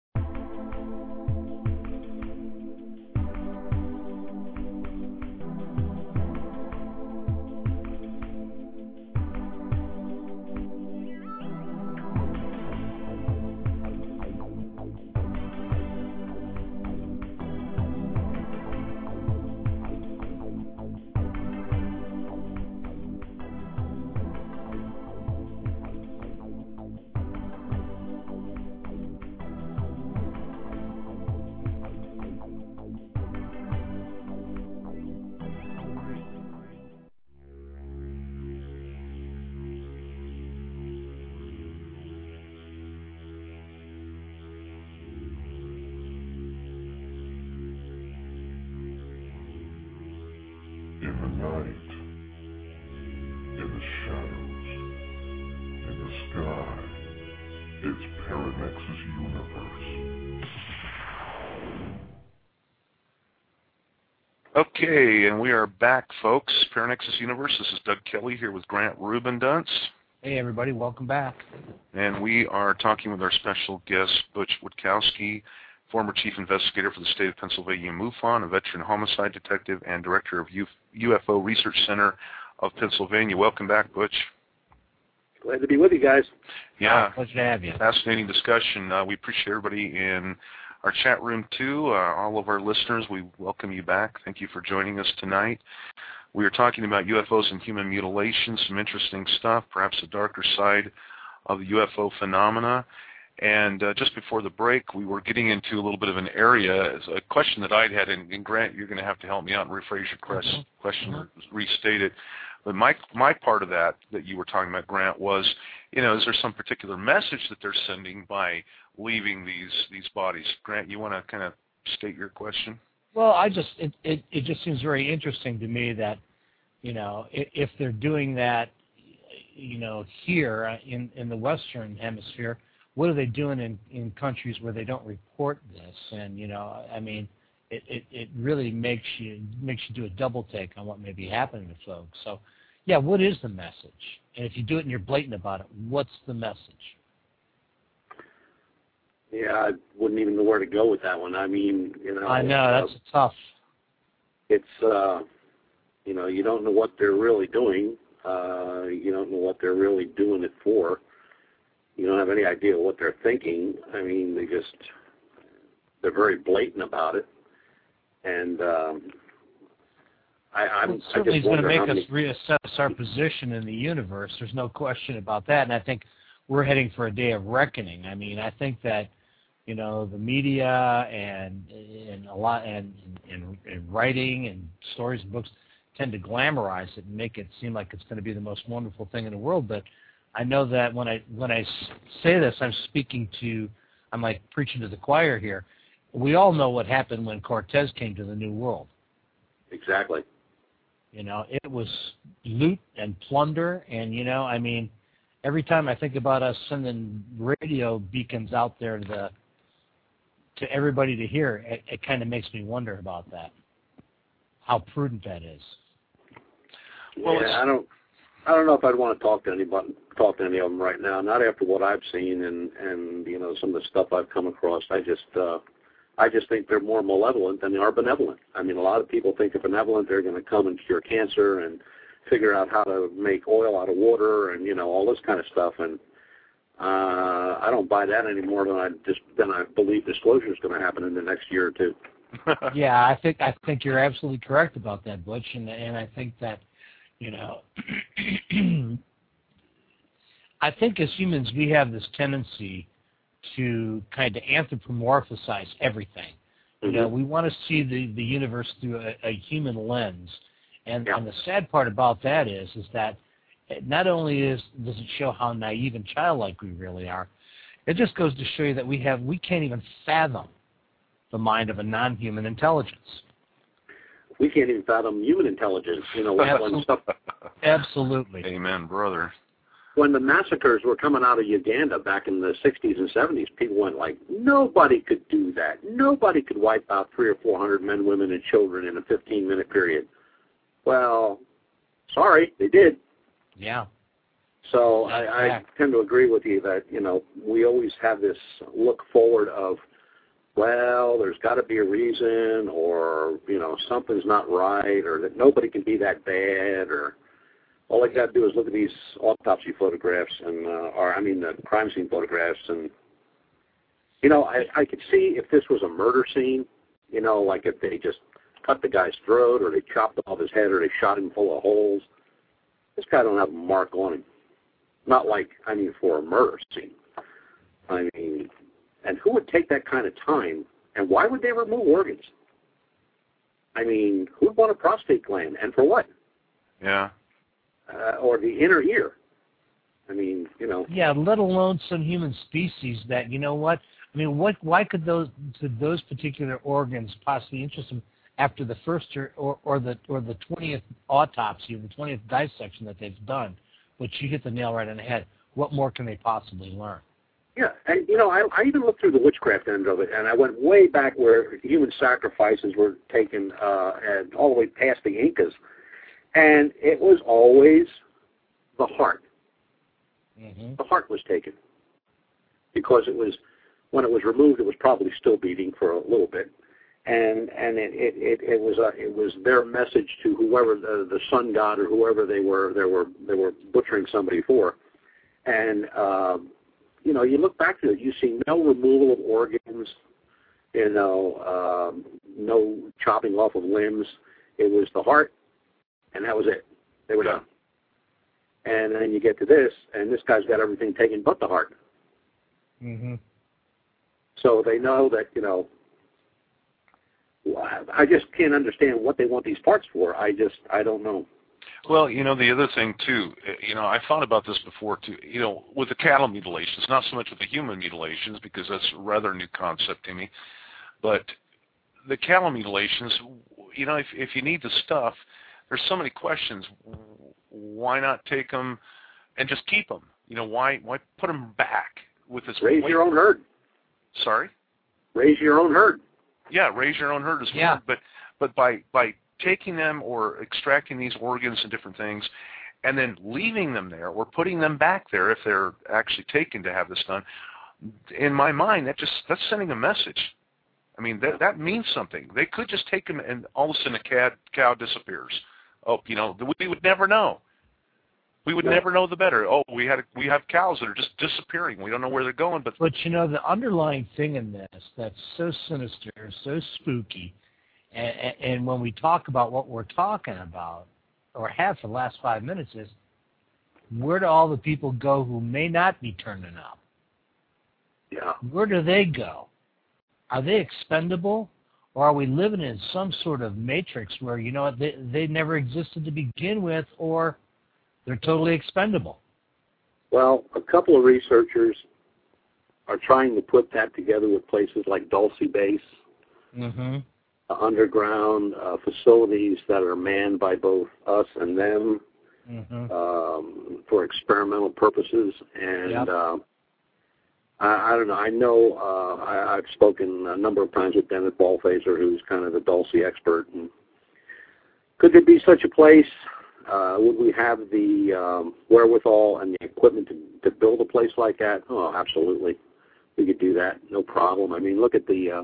In the night, in the shadows, in the sky, it's Paranexus Universe. Okay, and we are back, folks. Paranexus Universe. This is Doug Kelly here with Grant Rubendunce. Hey, everybody. Welcome back. And we are talking with our special guest, Butch Witkowski, former chief investigator for the state of Pennsylvania MUFON, a veteran homicide detective, and director of UFO Research Center of Pennsylvania. Welcome back, Butch. Glad to be with you guys. Yeah, pleasure to have you. Fascinating discussion. We appreciate everybody in our chat room, too. All of our listeners, we welcome you back. Thank you for joining us tonight. We are talking about UFOs and human mutilation, some interesting stuff, perhaps the darker side of the UFO phenomena. And just before the break, we were getting into a little bit of an area, a question that I'd had, and Grant, you're going to have to help me out and rephrase your question or restate it. But my part of that you were talking about, Grant, was, is there some particular message that they're sending by leaving these bodies? Grant, you want to kind of state your question? Well, it just seems very interesting to me that, if they're doing that, here in the Western Hemisphere, what are they doing in countries where they don't report this? And it really makes you do a double take on what may be happening to folks. So, yeah, what is the message? And if you do it and you're blatant about it, what's the message? Yeah, I wouldn't even know where to go with that one. I mean, I know that's tough. It's you don't know what they're really doing. You don't know what they're really doing it for. You don't have any idea what they're thinking. I mean, they're very blatant about it. And It certainly is going to make us reassess our position in the universe. There's no question about that. And I think we're heading for a day of reckoning. I mean, I think that, the media and a lot and writing and stories and books tend to glamorize it and make it seem like it's going to be the most wonderful thing in the world. But I know that when I say this, I'm like preaching to the choir here. We all know what happened when Cortez came to the New World. Exactly. It was loot and plunder, and every time I think about us sending radio beacons out there to everybody to hear, it kind of makes me wonder about that. How prudent that is. Well, yeah, I don't know if I'd want to talk to any of them right now. Not after what I've seen and some of the stuff I've come across. I just think they're more malevolent than they are benevolent. I mean, a lot of people think they're benevolent. They're going to come and cure cancer and figure out how to make oil out of water and all this kind of stuff. And I don't buy that anymore than I believe disclosure is going to happen in the next year or two. Yeah, I think you're absolutely correct about that, Butch, and I think that I think as humans we have this tendency to kind of anthropomorphize everything. You know, we want to see the universe through a human lens. And the sad part about that is that not only does it show how naive and childlike we really are, it just goes to show you that we can't even fathom the mind of a non-human intelligence. We can't even fathom human intelligence. You know, when stuff. Absolutely. Amen, brother. When the massacres were coming out of Uganda back in the 60s and 70s, people went like, nobody could do that. Nobody could wipe out 300 or 400 men, women, and children in a 15-minute period. Well, sorry, they did. Yeah. So I tend to agree with you that, you know, we always have this look forward of, well, there's got to be a reason, or, you know, something's not right, or that nobody can be that bad, or all I got to do is look at these autopsy photographs and, the crime scene photographs, and, you know, I could see if this was a murder scene, you know, like if they just cut the guy's throat, or they chopped off his head, or they shot him full of holes. This guy don't have a mark on him. Not like, for a murder scene. And who would take that kind of time, and why would they remove organs? Who'd want a prostate gland, and for what? Yeah. Or the inner ear. You know. Yeah, let alone some human species that, you know what? Why could those particular organs possibly interest them after the first or the 20th autopsy, or the 20th dissection that they've done? Which you hit the nail right on the head. What more can they possibly learn? Yeah, and, you know, I even looked through the witchcraft end of it, and I went way back where human sacrifices were taken and all the way past the Incas, and it was always the heart. Mm-hmm. The heart was taken because when it was removed, it was probably still beating for a little bit, and it was their message to whoever the sun god or whoever they were butchering somebody for, and you know, you look back to it, you see no removal of organs, you know, no chopping off of limbs. It was the heart, and that was it. They were done. And then you get to this, and this guy's got everything taken but the heart. Mm-hmm. So they know that, you know, I just can't understand what they want these parts for. I don't know. Well, you know, the other thing, too, you know, I thought about this before, too, you know, with the cattle mutilations, not so much with the human mutilations, because that's a rather new concept to me, but the cattle mutilations, you know, if you need the stuff, there's so many questions. Why not take them and just keep them? You know, why put them back with this? Raise your own herd. Sorry? Raise your own herd. Yeah, raise your own herd as well. Yeah. But by taking them or extracting these organs and different things and then leaving them there or putting them back there if they're actually taken to have this done, in my mind, that's sending a message. That means something. They could just take them and all of a sudden a cow disappears. Oh, you know, we would never know. We would never know the better. Oh, we have cows that are just disappearing. We don't know where they're going. But you know, the underlying thing in this that's so sinister, so spooky, and when we talk about what we're talking about, or have for the last 5 minutes, is where do all the people go who may not be turning up? Yeah. Where do they go? Are they expendable? Or are we living in some sort of matrix where, you know, they never existed to begin with, or they're totally expendable? Well, a couple of researchers are trying to put that together with places like Dulce Base, mm-hmm. Underground facilities that are manned by both us and them, mm-hmm. For experimental purposes. And yep. I don't know. I know I've spoken a number of times with Dennis Ballfazer, who's kind of the Dulce expert. And could there be such a place? Would we have the wherewithal and the equipment to build a place like that? Oh, absolutely. We could do that, no problem. Look at the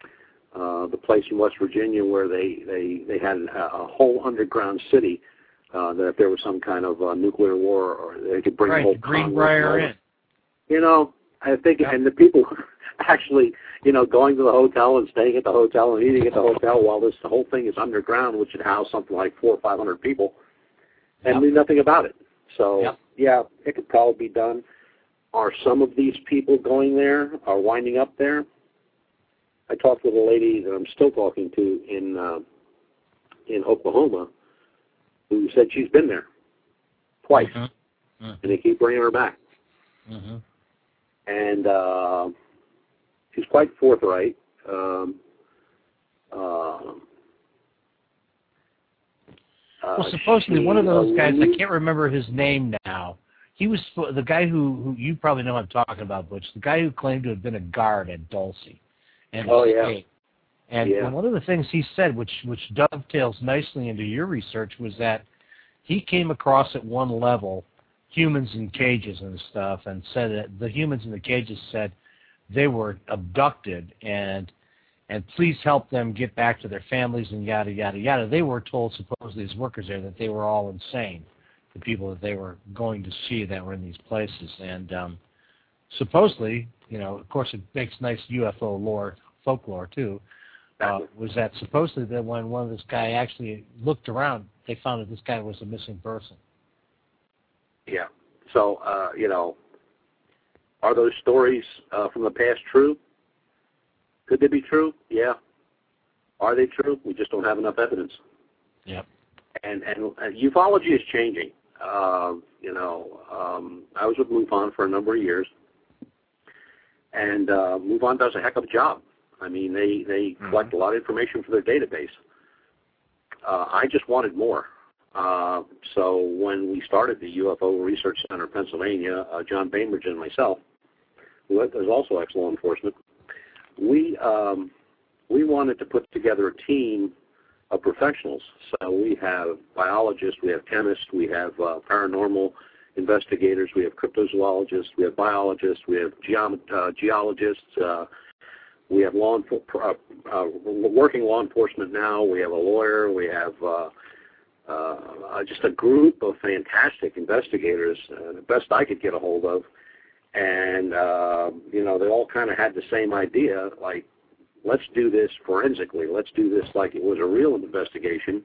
place in West Virginia where they had a whole underground city that if there was some kind of nuclear war, or they could bring the whole Greenbrier in. You know, I think, and the people actually, you know, going to the hotel and staying at the hotel and eating at the hotel while the whole thing is underground, which would house something like 400 or 500 people, and do nothing about it. So, yeah, it could probably be done. Are some of these people going there, are winding up there? I talked with a lady that I'm still talking to in Oklahoma, who said she's been there twice, and they keep bringing her back. And she's quite forthright. Well, supposedly one of those guys, I can't remember his name now. He was the guy who you probably know what I'm talking about, Butch. The guy who claimed to have been a guard at Dulce. And And one of the things he said, which dovetails nicely into your research, was that he came across at one level humans in cages and stuff, and said that the humans in the cages said they were abducted and please help them get back to their families and yada, yada, yada. They were told, supposedly as workers there, that they were all insane, the people that they were going to see that were in these places. And supposedly, of course it makes nice UFO lore, folklore too, was that supposedly that when one of this guy actually looked around, they found that this guy was a missing person. Yeah. So, are those stories from the past true? Could they be true? Yeah. Are they true? We just don't have enough evidence. Yep. And ufology is changing. I was with MUFON for a number of years, and MUFON does a heck of a job. I mean, they collect a lot of information for their database. I just wanted more. So when we started the UFO Research Center in Pennsylvania, John Bainbridge and myself, who is also ex-law enforcement, we wanted to put together a team of professionals. So we have biologists, we have chemists, we have paranormal investigators, we have cryptozoologists, we have biologists, we have geologists, we have working law enforcement now, we have a lawyer, we have just a group of fantastic investigators, the best I could get a hold of. And, they all kind of had the same idea, like, let's do this forensically. Let's do this like it was a real investigation.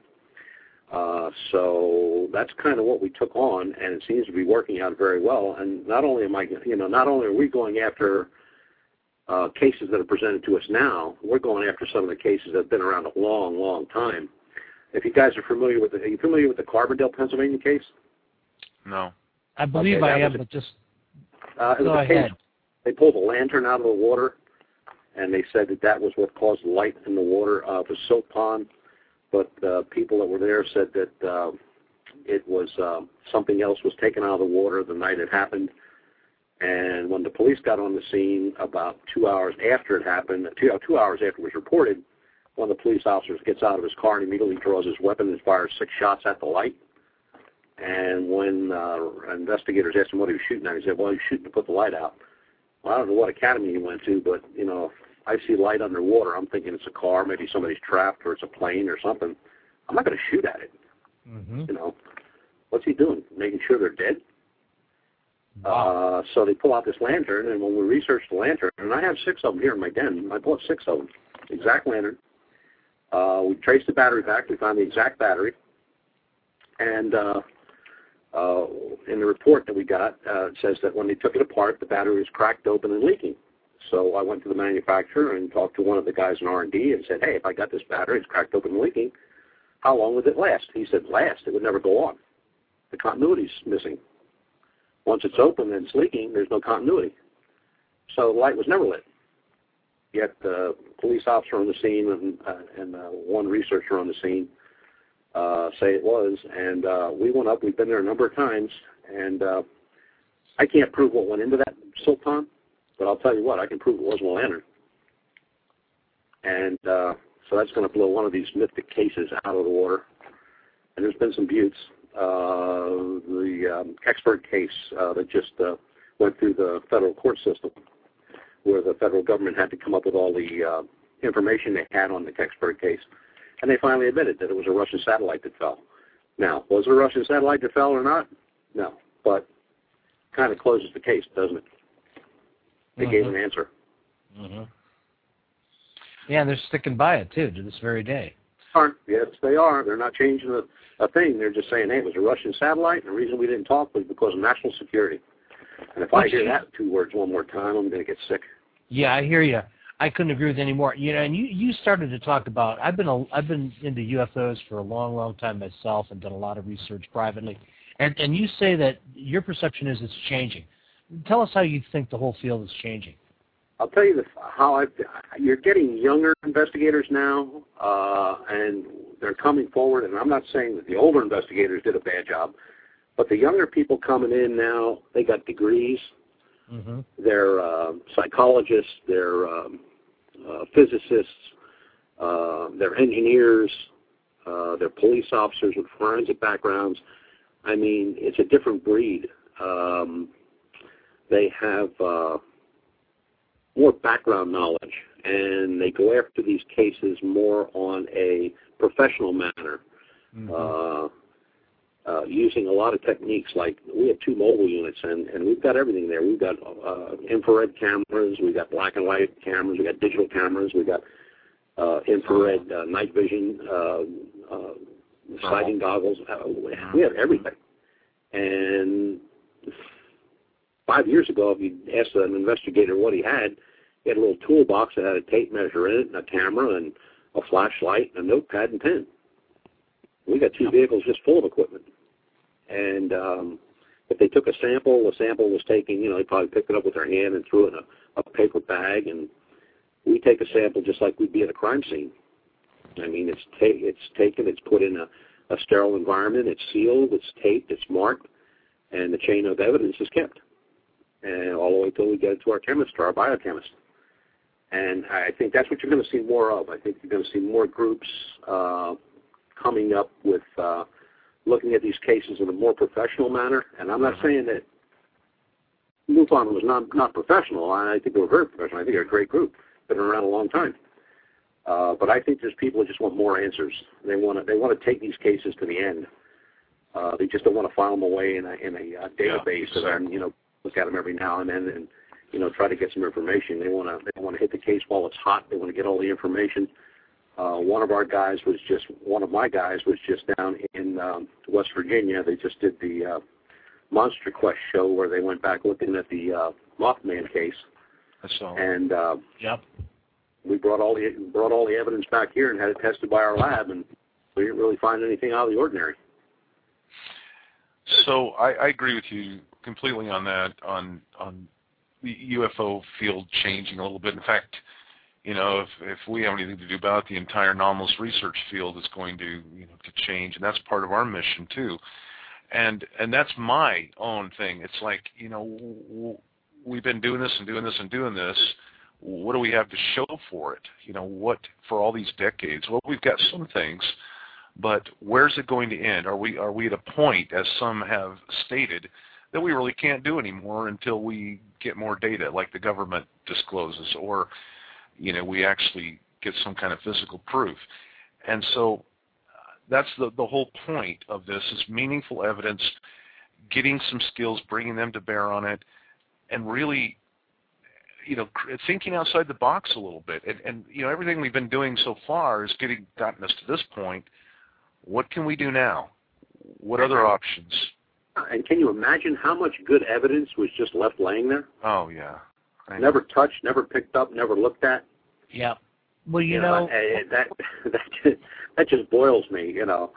So that's kind of what we took on, and it seems to be working out very well. And not only are we going after cases that are presented to us now, we're going after some of the cases that have been around a long, long time. If you guys are familiar with are you familiar with the Carbondale, Pennsylvania case? No. I believe I am, but just go ahead. They pulled a lantern out of the water, and they said that was what caused the light in the water of a silt pond. But people that were there said that it was something else was taken out of the water the night it happened. And when the police got on the scene about 2 hours after it happened, 2 hours after it was reported, one of the police officers gets out of his car and immediately draws his weapon and fires 6 shots at the light. And when investigators asked him what he was shooting at, he said, well, he was shooting to put the light out. Well, I don't know what academy he went to, but, if I see light underwater, I'm thinking it's a car, maybe somebody's trapped, or it's a plane or something. I'm not going to shoot at it. What's he doing? Making sure they're dead? Wow. So they pull out this lantern, and when we researched the lantern, and I have 6 of them here in my den. I bought 6 of them, exact lantern. We traced the battery back. We found the exact battery. And in the report that we got, it says that when they took it apart, the battery was cracked open and leaking. So I went to the manufacturer and talked to one of the guys in R&D and said, hey, if I got this battery, it's cracked open and leaking, how long would it last? He said, last. It would never go on. The continuity's missing. Once it's open and it's leaking, there's no continuity. So the light was never lit. Yet the police officer on the scene and one researcher on the scene say it was. And we went up. We've been there a number of times. And I can't prove what went into that silt pond, but I'll tell you what, I can prove it wasn't a lantern. And so that's going to blow one of these mythic cases out of the water. And there's been some buttes. The Kecksburg case that just went through the federal court system, where the federal government had to come up with all the information they had on the Kecksburg case. And they finally admitted that it was a Russian satellite that fell. Now, was it a Russian satellite that fell or not? No. But kind of closes the case, doesn't it? They gave an answer. Yeah, and they're sticking by it, too, to this very day. Yes, they are. They're not changing a thing. They're just saying, hey, it was a Russian satellite, and the reason we didn't talk was because of national security. And if I hear that 2 words one more time, I'm going to get sick. Yeah, I hear you. I couldn't agree with any more. You know, and you started to talk about. I've been into UFOs for a long, long time myself, and done a lot of research privately. And you say that your perception is it's changing. Tell us how you think the whole field is changing. I'll tell you you're getting younger investigators now, and they're coming forward. And I'm not saying that the older investigators did a bad job, but the younger people coming in now, they got degrees. Mm-hmm. They're psychologists, they're physicists, they're engineers, they're police officers with forensic backgrounds. I mean, it's a different breed. They have more background knowledge, and they go after these cases more on a professional manner. Mm-hmm. Using a lot of techniques, like we have 2 mobile units, and we've got everything there. We've got infrared cameras, we've got black and white cameras, we've got digital cameras, we've got infrared night vision, sighting goggles. We have everything. And 5 years ago, if you asked an investigator what he had a little toolbox that had a tape measure in it, and a camera, and a flashlight, and a notepad and pen. We got 2 vehicles just full of equipment. And if they took a sample, the sample was taken, they probably picked it up with their hand and threw it in a paper bag. And we take a sample just like we'd be at a crime scene. I mean, it's taken, it's put in a sterile environment, it's sealed, it's taped, it's marked, and the chain of evidence is kept. And all the way until we get it to our chemist, or our biochemist. And I think that's what you're going to see more of. I think you're going to see more groups coming up with looking at these cases in a more professional manner. And I'm not saying that MUFON was not professional. I think they were very professional. I think they're a great group. Been around a long time. But I think there's people that just want more answers. They want to take these cases to the end. They just don't want to file them away in a database and then look at them every now and then and try to get some information. They want to hit the case while it's hot. They want to get all the information. One of my guys was just down in West Virginia. They just did the Monster Quest show where they went back looking at the Mothman case. I saw. And we brought all the evidence back here and had it tested by our lab, and we didn't really find anything out of the ordinary. So I agree with you completely on that, on the UFO field changing a little bit. In fact, if we have anything to do about it, the entire anomalous research field is going to change, and that's part of our mission too. And that's my own thing. It's like, we've been doing this and doing this and doing this. What do we have to show for it? What for all these decades? Well, we've got some things, but where's it going to end? Are we at a point, as some have stated, that we really can't do anymore until we get more data, like the government discloses, or we actually get some kind of physical proof? And so that's the whole point of this, is meaningful evidence, getting some skills, bringing them to bear on it, and really thinking outside the box a little bit. And everything we've been doing so far is gotten us to this point. What can we do now? What other options? And can you imagine how much good evidence was just left laying there? Oh, yeah. Never touched, never picked up, never looked at. Yeah. Well, that just boils me. I know.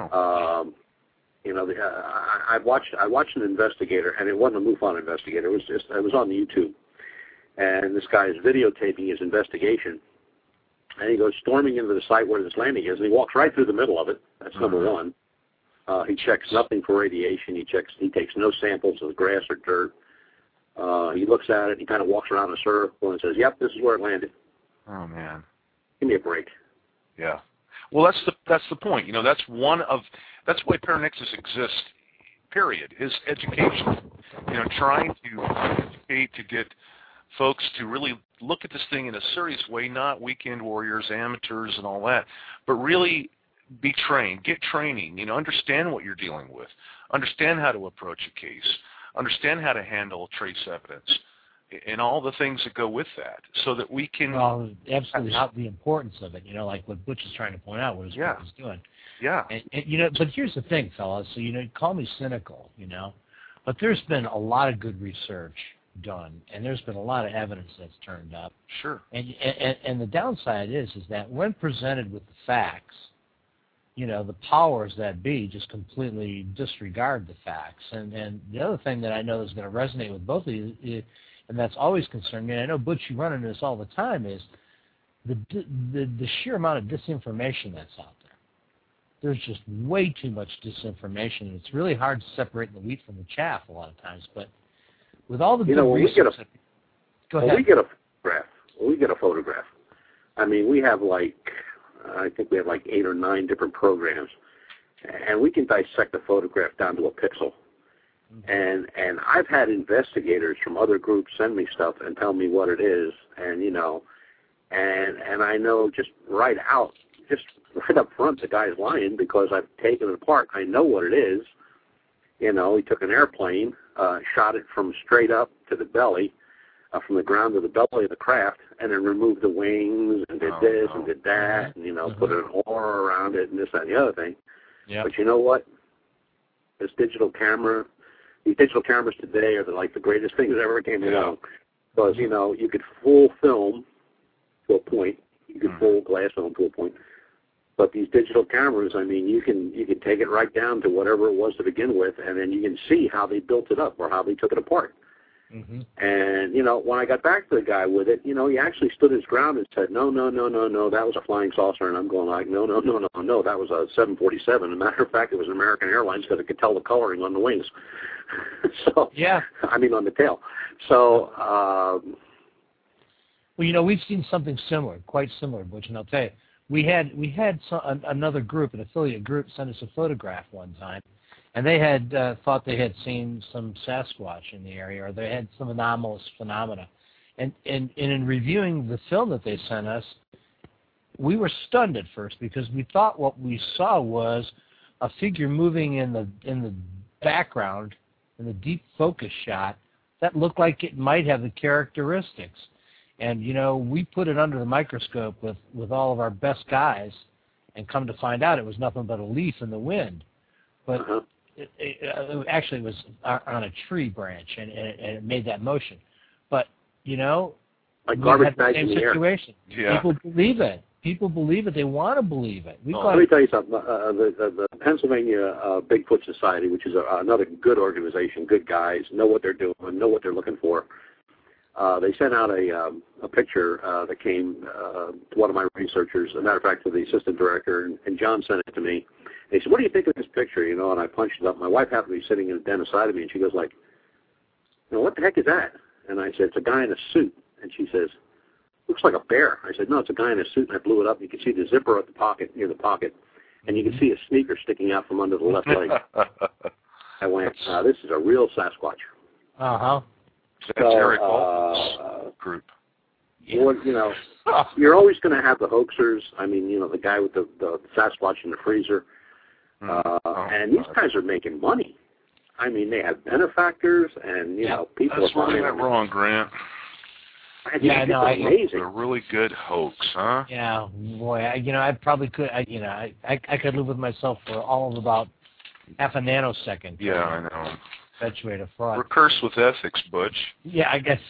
I watched an investigator, and it wasn't a MUFON investigator. It was on YouTube, and this guy is videotaping his investigation, and he goes storming into the site where this landing is, and he walks right through the middle of it. That's number one. He checks nothing for radiation. He takes no samples of grass or dirt. He looks at it. He kind of walks around in a circle and says, "Yep, this is where it landed." Oh man, give me a break. Yeah. Well, that's the point. That's why Paranexus exists. Period. Is education. Trying to educate, to get folks to really look at this thing in a serious way, not weekend warriors, amateurs, and all that, but really be trained, get training, understand what you're dealing with, understand how to approach a case, understand how to handle trace evidence, and all the things that go with that, so that we can... Well, absolutely not the importance of it, like what Butch is trying to point out, what his book is doing. Yeah. And but here's the thing, fellas, so, call me cynical, but there's been a lot of good research done, and there's been a lot of evidence that's turned up. Sure. And the downside is that when presented with the facts, the powers that be just completely disregard the facts. And the other thing that I know is going to resonate with both of you, and that's always concerned me, and I know, Butch, you run into this all the time, is the sheer amount of disinformation that's out there. There's just way too much disinformation, and it's really hard to separate the wheat from the chaff a lot of times. But with all the good research... Go ahead. When we get a photograph, I mean, we have I think we have 8 or 9 different programs, and we can dissect the photograph down to a pixel. And I've had investigators from other groups send me stuff and tell me what it is, and I know just right up front the guy's lying because I've taken it apart. I know what it is. He took an airplane, shot it from straight up to the belly, from the ground to the belly of the craft, and then removed the wings and did this and did that, and put an aura around it and this, that, and the other thing. Yep. But you know what? These digital cameras today are the greatest things that ever came along. Because, you could full film to a point. You could full glass film to a point. But these digital cameras, I mean, you can take it right down to whatever it was to begin with, and then you can see how they built it up or how they took it apart. Mm-hmm. And, when I got back to the guy with it, he actually stood his ground and said, no, that was a flying saucer. And I'm going no, that was a 747. As a matter of fact, it was American Airlines because it could tell the coloring on the wings. So, yeah. I mean, on the tail. So, well, we've seen something similar, quite similar, Butch, and I'll tell you. We had another group, an affiliate group, send us a photograph one time, and they had thought they had seen some Sasquatch in the area, or they had some anomalous phenomena. And in reviewing the film that they sent us, we were stunned at first because we thought what we saw was a figure moving in the background, in the deep focus shot, that looked like it might have the characteristics. And, we put it under the microscope with all of our best guys, and come to find out it was nothing but a leaf in the wind. But it was on a tree branch, and it made that motion. But, like garbage bags in the situation. Yeah. People believe it. People believe it. They want to believe it. Let me tell you something. The Pennsylvania Bigfoot Society, which is another good organization, good guys, know what they're doing, know what they're looking for. They sent out a picture that came to one of my researchers, as a matter of fact, to the assistant director, and John sent it to me. And he said, what do you think of this picture? And I punched it up. My wife happened to be sitting in the den beside of me, and she goes what the heck is that? And I said, it's a guy in a suit. And she says, looks like a bear. I said, no, it's a guy in a suit, and I blew it up. You can see the zipper at the pocket, near the pocket, and you can see a sneaker sticking out from under the left leg. I went, this is a real Sasquatch. Uh-huh. That's Eric Bolton's group. Yeah. Well, you're always going to have the hoaxers. I mean, the guy with the Sasquatch in the freezer. And these guys are making money. I mean, they have benefactors, and, people That's are where they went wrong, Grant. Yeah, no, amazing. A really good hoax, huh? Yeah, boy, I probably could. I could live with myself for all of about half a nanosecond. Yeah, I know. Perpetuate a fraud. We're cursed with ethics, Butch. Yeah, I guess.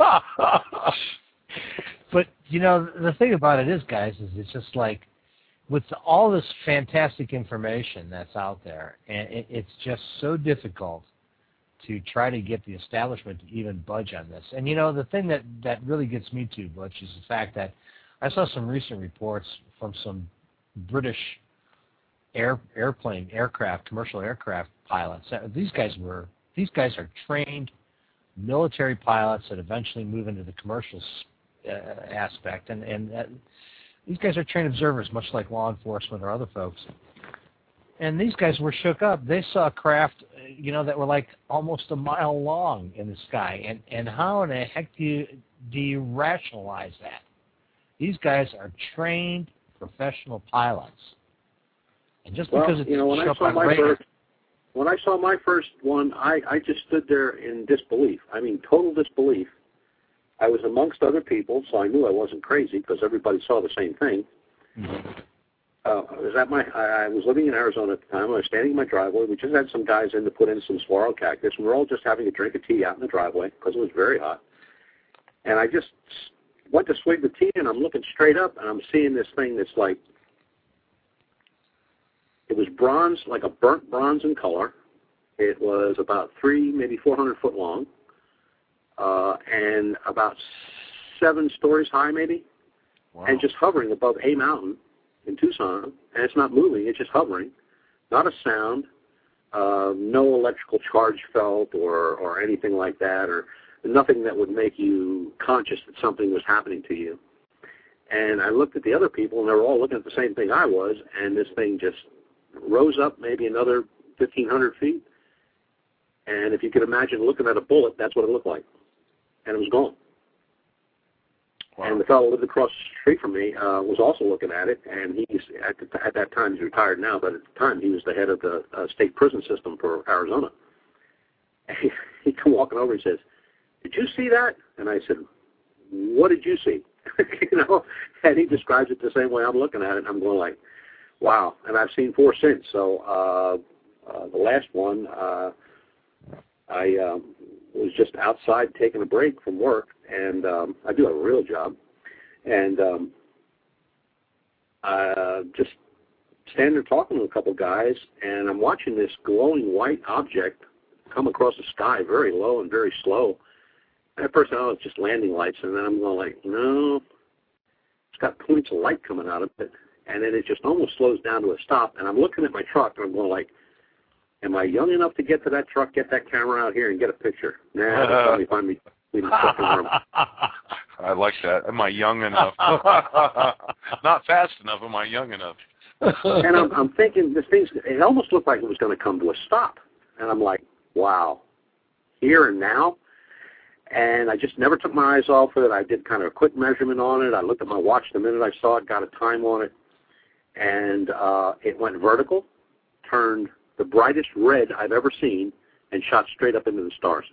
But the thing about it is, guys, is it's just like with all this fantastic information that's out there, and it's just so difficult to try to get the establishment to even budge on this. And the thing that really gets me too, Butch, is the fact that I saw some recent reports from some British commercial aircraft pilots. These guys are trained military pilots that eventually move into the commercial aspect, and these guys are trained observers, much like law enforcement or other folks. And these guys were shook up. They saw craft, that were like almost a mile long in the sky. And how in the heck do you rationalize that? These guys are trained professional pilots. And just because it's when I saw my first one, I just stood there in disbelief. I mean, total disbelief. I was amongst other people, so I knew I wasn't crazy because everybody saw the same thing. Mm-hmm. I was living in Arizona at the time. I was standing in my driveway. We just had some guys in to put in some saguaro cactus, and we're all just having a drink of tea out in the driveway because it was very hot. And I just went to swig the tea, and I'm looking straight up, and I'm seeing this thing that's like, it was bronze, like a burnt bronze in color. It was about 300, maybe 400 foot long, and about 7 stories high, maybe, Wow. and just hovering above a mountain in Tucson, and it's not moving, it's just hovering. Not a sound, no electrical charge felt or anything like that, or nothing that would make you conscious that something was happening to you. And I looked at the other people, and they were all looking at the same thing I was, and this thing just rose up maybe another 1,500 feet. And if you could imagine looking at a bullet, that's what it looked like. And it was gone. Wow. And the fellow who lived across the street from me was also looking at it, and he's at that time, he's retired now, but at the time he was the head of the state prison system for Arizona. And he come walking over and says, "Did you see that?" And I said, "What did you see?" And he describes it the same way I'm looking at it, and I'm going like, wow. And I've seen 4 since. So the last one, I was just outside taking a break from work, and I do have a real job, and just standing there talking to a couple guys, and I'm watching this glowing white object come across the sky very low and very slow. And at first I thought it's just landing lights, and then I'm going like, no, it's got points of light coming out of it, and then it just almost slows down to a stop, and I'm looking at my truck, and I'm going like, am I young enough to get to that truck, get that camera out here, and get a picture? Nah, they'll probably find me in the fucking room. I like that. Am I young enough? Not fast enough. Am I young enough? And I'm thinking, this thing's, it almost looked like it was going to come to a stop. And I'm like, wow, here and now? And I just never took my eyes off of it. I did kind of a quick measurement on it. I looked at my watch the minute I saw it, got a time on it, and it went vertical, turned the brightest red I've ever seen, and shot straight up into the stars.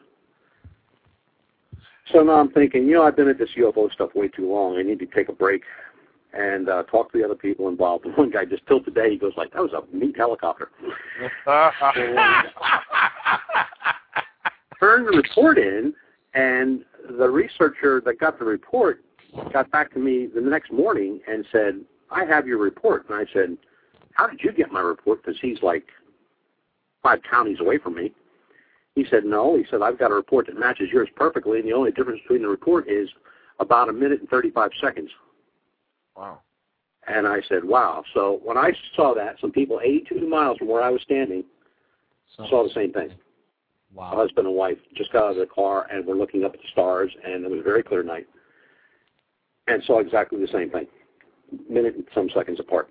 So now I'm thinking, I've been at this UFO stuff way too long. I need to take a break and talk to the other people involved. And one guy just till today, he goes like, that was a neat helicopter. Turned the report in, and the researcher that got the report got back to me the next morning and said, I have your report. And I said, how did you get my report? Because he's like 5 counties away from me. He said, no. He said, I've got a report that matches yours perfectly, and the only difference between the report is about 1 minute and 35 seconds. Wow. And I said, wow. So when I saw that, some people 82 miles from where I was standing saw the same thing. Wow. A husband and wife just got out of the car, and we're looking up at the stars, and it was a very clear night, and saw exactly the same thing, minute and some seconds apart.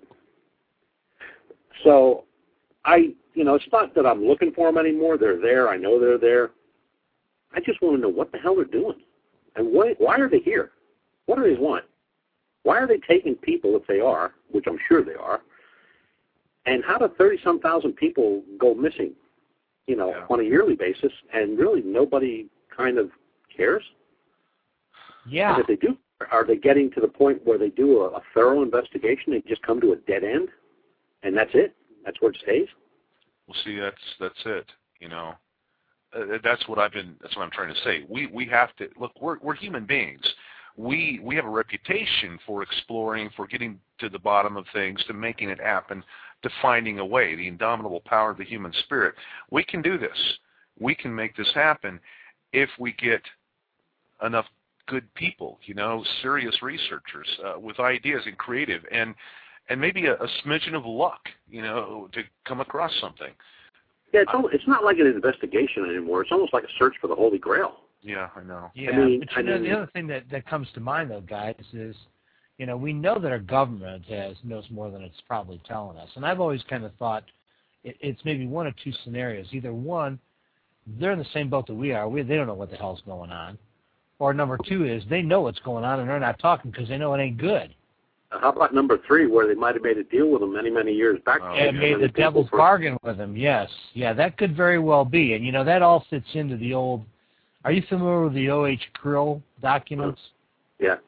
So it's not that I'm looking for them anymore. They're there. I know they're there. I just want to know what the hell they're doing. And why are they here? What do they want? Why are they taking people, if they are, which I'm sure they are, and how do 30-some thousand people go missing, on a yearly basis, and really nobody kind of cares? Yeah. And if they do, are they getting to the point where they do a thorough investigation and just come to a dead end, and that's it? That's where it stays? Well, see, that's it. That's what I'm trying to say. We have to look. We're human beings. We have a reputation for exploring, for getting to the bottom of things, to making it happen, to finding a way. The indomitable power of the human spirit. We can do this. We can make this happen if we get enough good people, serious researchers with ideas and creative, and maybe a smidgen of luck, to come across something. Yeah, it's not like an investigation anymore. It's almost like a search for the Holy Grail. Yeah, I know. Yeah, but the other thing that comes to mind, though, guys, is, we know that our government knows more than it's probably telling us. And I've always kind of thought it's maybe one of 2 scenarios. Either one, they're in the same boat that we are. They don't know what the hell's going on. Or number 2 is they know what's going on and they're not talking because they know it ain't good. How about number 3, where they might have made a deal with them many, many years back? And made the devil's bargain with them, yes. Yeah, that could very well be. And, that all fits into the old... Are you familiar with the O.H. Krill documents? Yeah.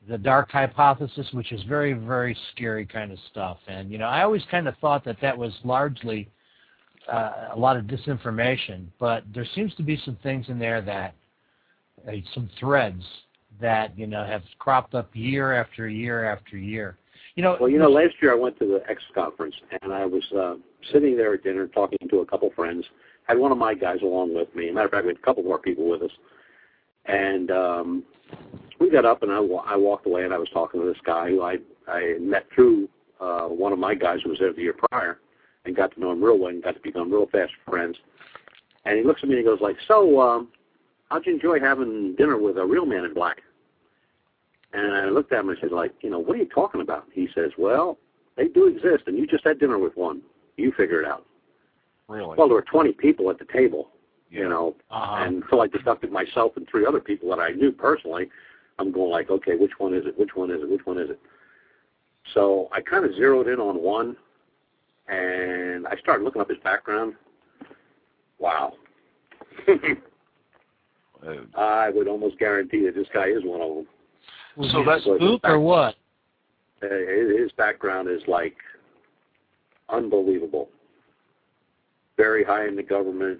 the dark hypothesis, which is very, very scary kind of stuff. And, you know, I always kind of thought that was largely a lot of disinformation, but there seems to be some things in there that, some threads that, you know, have cropped up year after year after year. You know, well, you know, last year I went to the X conference, and I was sitting there at dinner talking to a couple friends. Had one of my guys along with me. As a matter of fact, we had a couple more people with us. And we got up, and I walked away, and I was talking to this guy who I met through one of my guys who was there the year prior, and got to know him real well, and got to become real fast friends. And he looks at me and he goes like, "So, how'd you enjoy having dinner with a real man in black?" And I looked at him and I said, like, you know, what are you talking about? He says, "Well, they do exist, and you just had dinner with one. You figure it out." Really? Well, there were 20 people at the table, you know, Uh-huh. and until I deducted myself and 3 other people that I knew personally, I'm going like, okay, which one is it? Which one is it? Which one is it? So I kind of zeroed in on one, and I started looking up his background. Wow. I would almost guarantee that this guy is one of them. So that's spook or what? His background is like unbelievable. Very high in the government.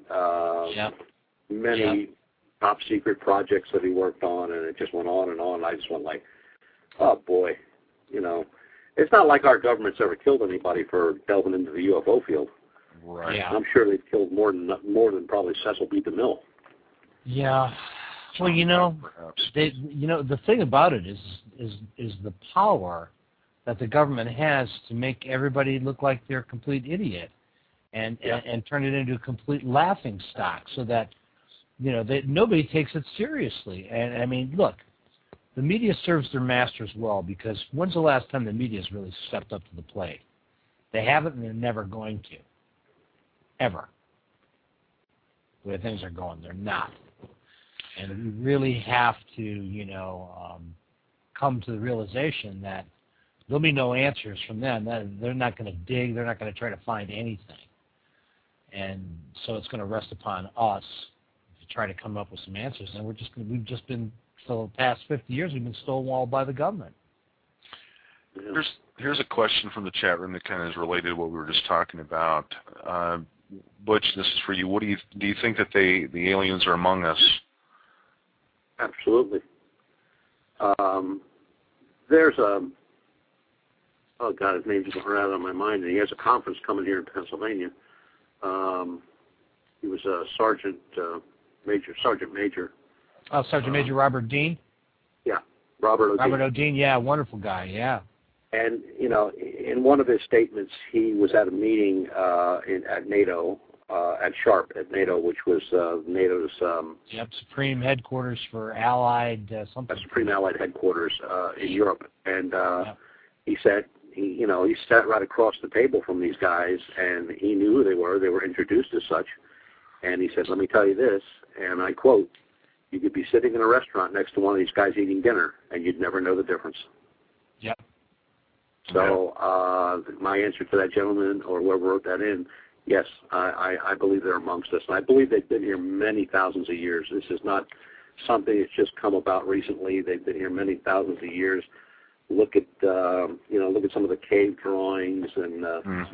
Many top secret projects that he worked on, and it just went on and on. I just went like, oh boy, you know, it's not like our government's ever killed anybody for delving into the UFO field. Right. Yeah. I'm sure they've killed more than probably Cecil B. DeMille. Yeah. Well, you know, the thing about it is the power that the government has to make everybody look like they're a complete idiot, and turn it into a complete laughing stock, so that, you know, that nobody takes it seriously. And I mean, look, the media serves their masters well, because when's the last time the media has really stepped up to the plate? They haven't, and they're never going to, ever. The way things are going, they're not. And we really have to, you know, come to the realization that there'll be no answers from them. They're not going to dig. They're not going to try to find anything. And so it's going to rest upon us to try to come up with some answers. And we've just been, for the past 50 years, we've been stonewalled by the government. Here's a question from the chat room that kind of is related to what we were just talking about. Butch, this is for you. What do you think that the aliens are among us? Absolutely. There's oh God, his name just went right out of my mind, and he has a conference coming here in Pennsylvania. He was a sergeant major. Oh, Sergeant Major Robert Dean? Yeah, Robert O'Dean. Robert O'Dean, yeah, wonderful guy, yeah. And, you know, in one of his statements, he was at a meeting at NATO, at SHARP at NATO, which was NATO's... Supreme Headquarters for Allied something. Supreme Allied Headquarters in Europe. And he said, he sat right across the table from these guys, and he knew who they were. They were introduced as such. And he said, "Let me tell you this," and I quote, "You could be sitting in a restaurant next to one of these guys eating dinner, and you'd never know the difference." Yep. So my answer to that gentleman, or whoever wrote that in, yes, I believe they're amongst us. And I believe they've been here many thousands of years. This is not something that's just come about recently. They've been here many thousands of years. Look at look at some of the cave drawings and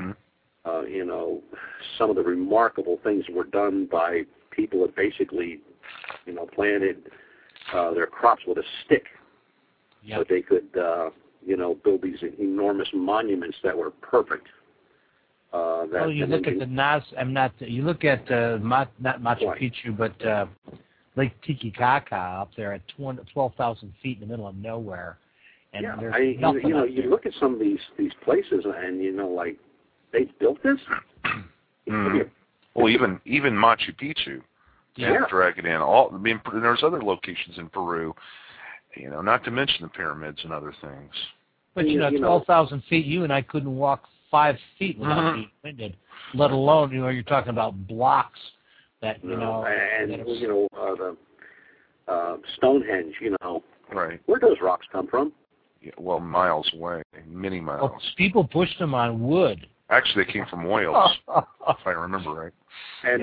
some of the remarkable things that were done by people that basically planted their crops with a stick, so they could build these enormous monuments that were perfect. You look at you look at not Machu Picchu, but Lake Titicaca up there at 12,000 feet in the middle of nowhere. And you look at some of these places, and like they built this. Well, even Machu Picchu, drag it in. There's other locations in Peru, not to mention the pyramids and other things. But 12,000 feet, you and I couldn't walk 5 feet without being winded. Let alone, you're talking about blocks that the Stonehenge. Right. Where do those rocks come from? Yeah, well, miles away, many miles. Well, people pushed them on wood. Actually, they came from Wales, if I remember right. And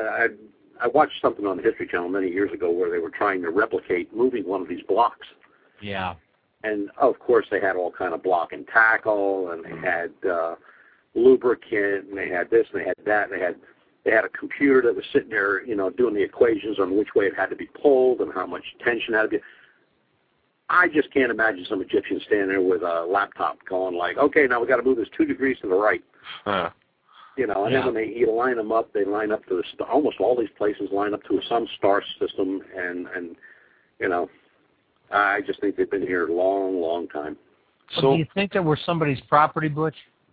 I watched something on the History Channel many years ago where they were trying to replicate moving one of these blocks, Yeah. And, of course, they had all kind of block and tackle, and they had lubricant, and they had this, and they had that, and they had a computer that was sitting there, doing the equations on which way it had to be pulled and how much tension had to be. I just can't imagine some Egyptian standing there with a laptop going like, okay, now we got to move this 2 degrees to the right. And then when you line them up, they line up to almost all these places line up to some star system, and I just think they've been here a long, long time. So, do you think that we're somebody's property, Butch?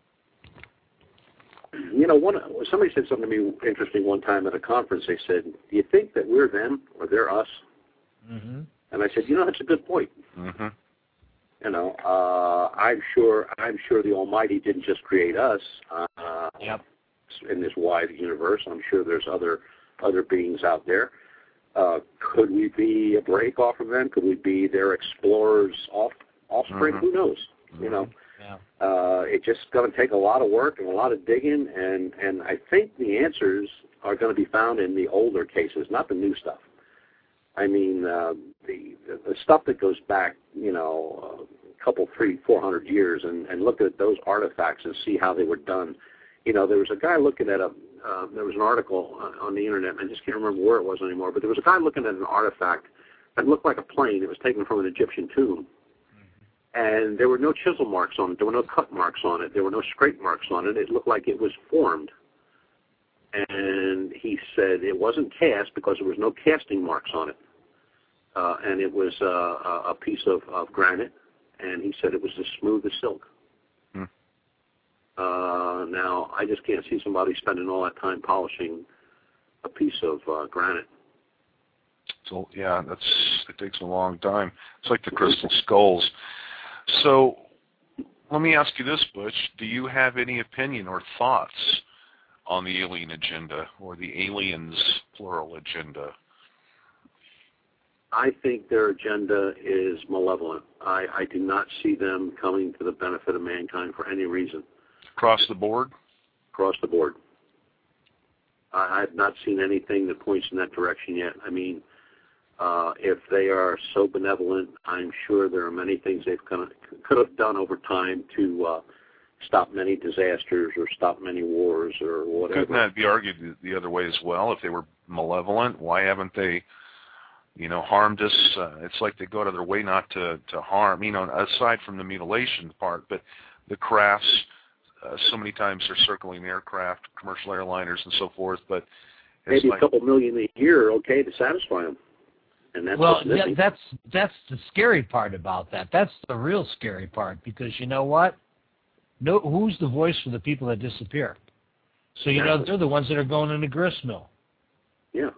Somebody said something to me interesting one time at a conference. They said, "Do you think that we're them or they're us?" Mm-hmm. And I said, that's a good point. Mm-hmm. I'm sure the Almighty didn't just create us. In this wide universe, I'm sure there's other beings out there. Could we be a break off of them? Could we be their explorers' offspring? Mm-hmm. Who knows? It's just going to take a lot of work and a lot of digging, and I think the answers are going to be found in the older cases, not the new stuff. I mean, the stuff that goes back, a couple, 300-400 years, and look at those artifacts and see how they were done. There was a guy looking at there was an article on the internet, and I just can't remember where it was anymore, but there was a guy looking at an artifact that looked like a plane. It was taken from an Egyptian tomb. And there were no chisel marks on it. There were no cut marks on it. There were no scrape marks on it. It looked like it was formed. And he said it wasn't cast because there was no casting marks on it. And it was a piece of granite. And he said it was as smooth as silk. Now, I just can't see somebody spending all that time polishing a piece of granite. So, yeah, it takes a long time. It's like the crystal skulls. So let me ask you this, Butch. Do you have any opinion or thoughts on the alien agenda or the aliens, plural, agenda? I think their agenda is malevolent. I do not see them coming to the benefit of mankind for any reason. Across the board? Across the board. I've not seen anything that points in that direction yet. I mean, if they are so benevolent, I'm sure there are many things they could have done over time to stop many disasters or stop many wars or whatever. Couldn't that be argued the other way as well? If they were malevolent, why haven't they, harmed us? It's like they go out of their way not to harm, aside from the mutilation part, but the crafts, so many times they're circling aircraft, commercial airliners and so forth, but it's maybe a couple million a year, okay, to satisfy them. And that's that's the scary part about that. That's the real scary part, because you know what? Who's the voice for the people that disappear? So they're the ones that are going in the grist mill. Yeah.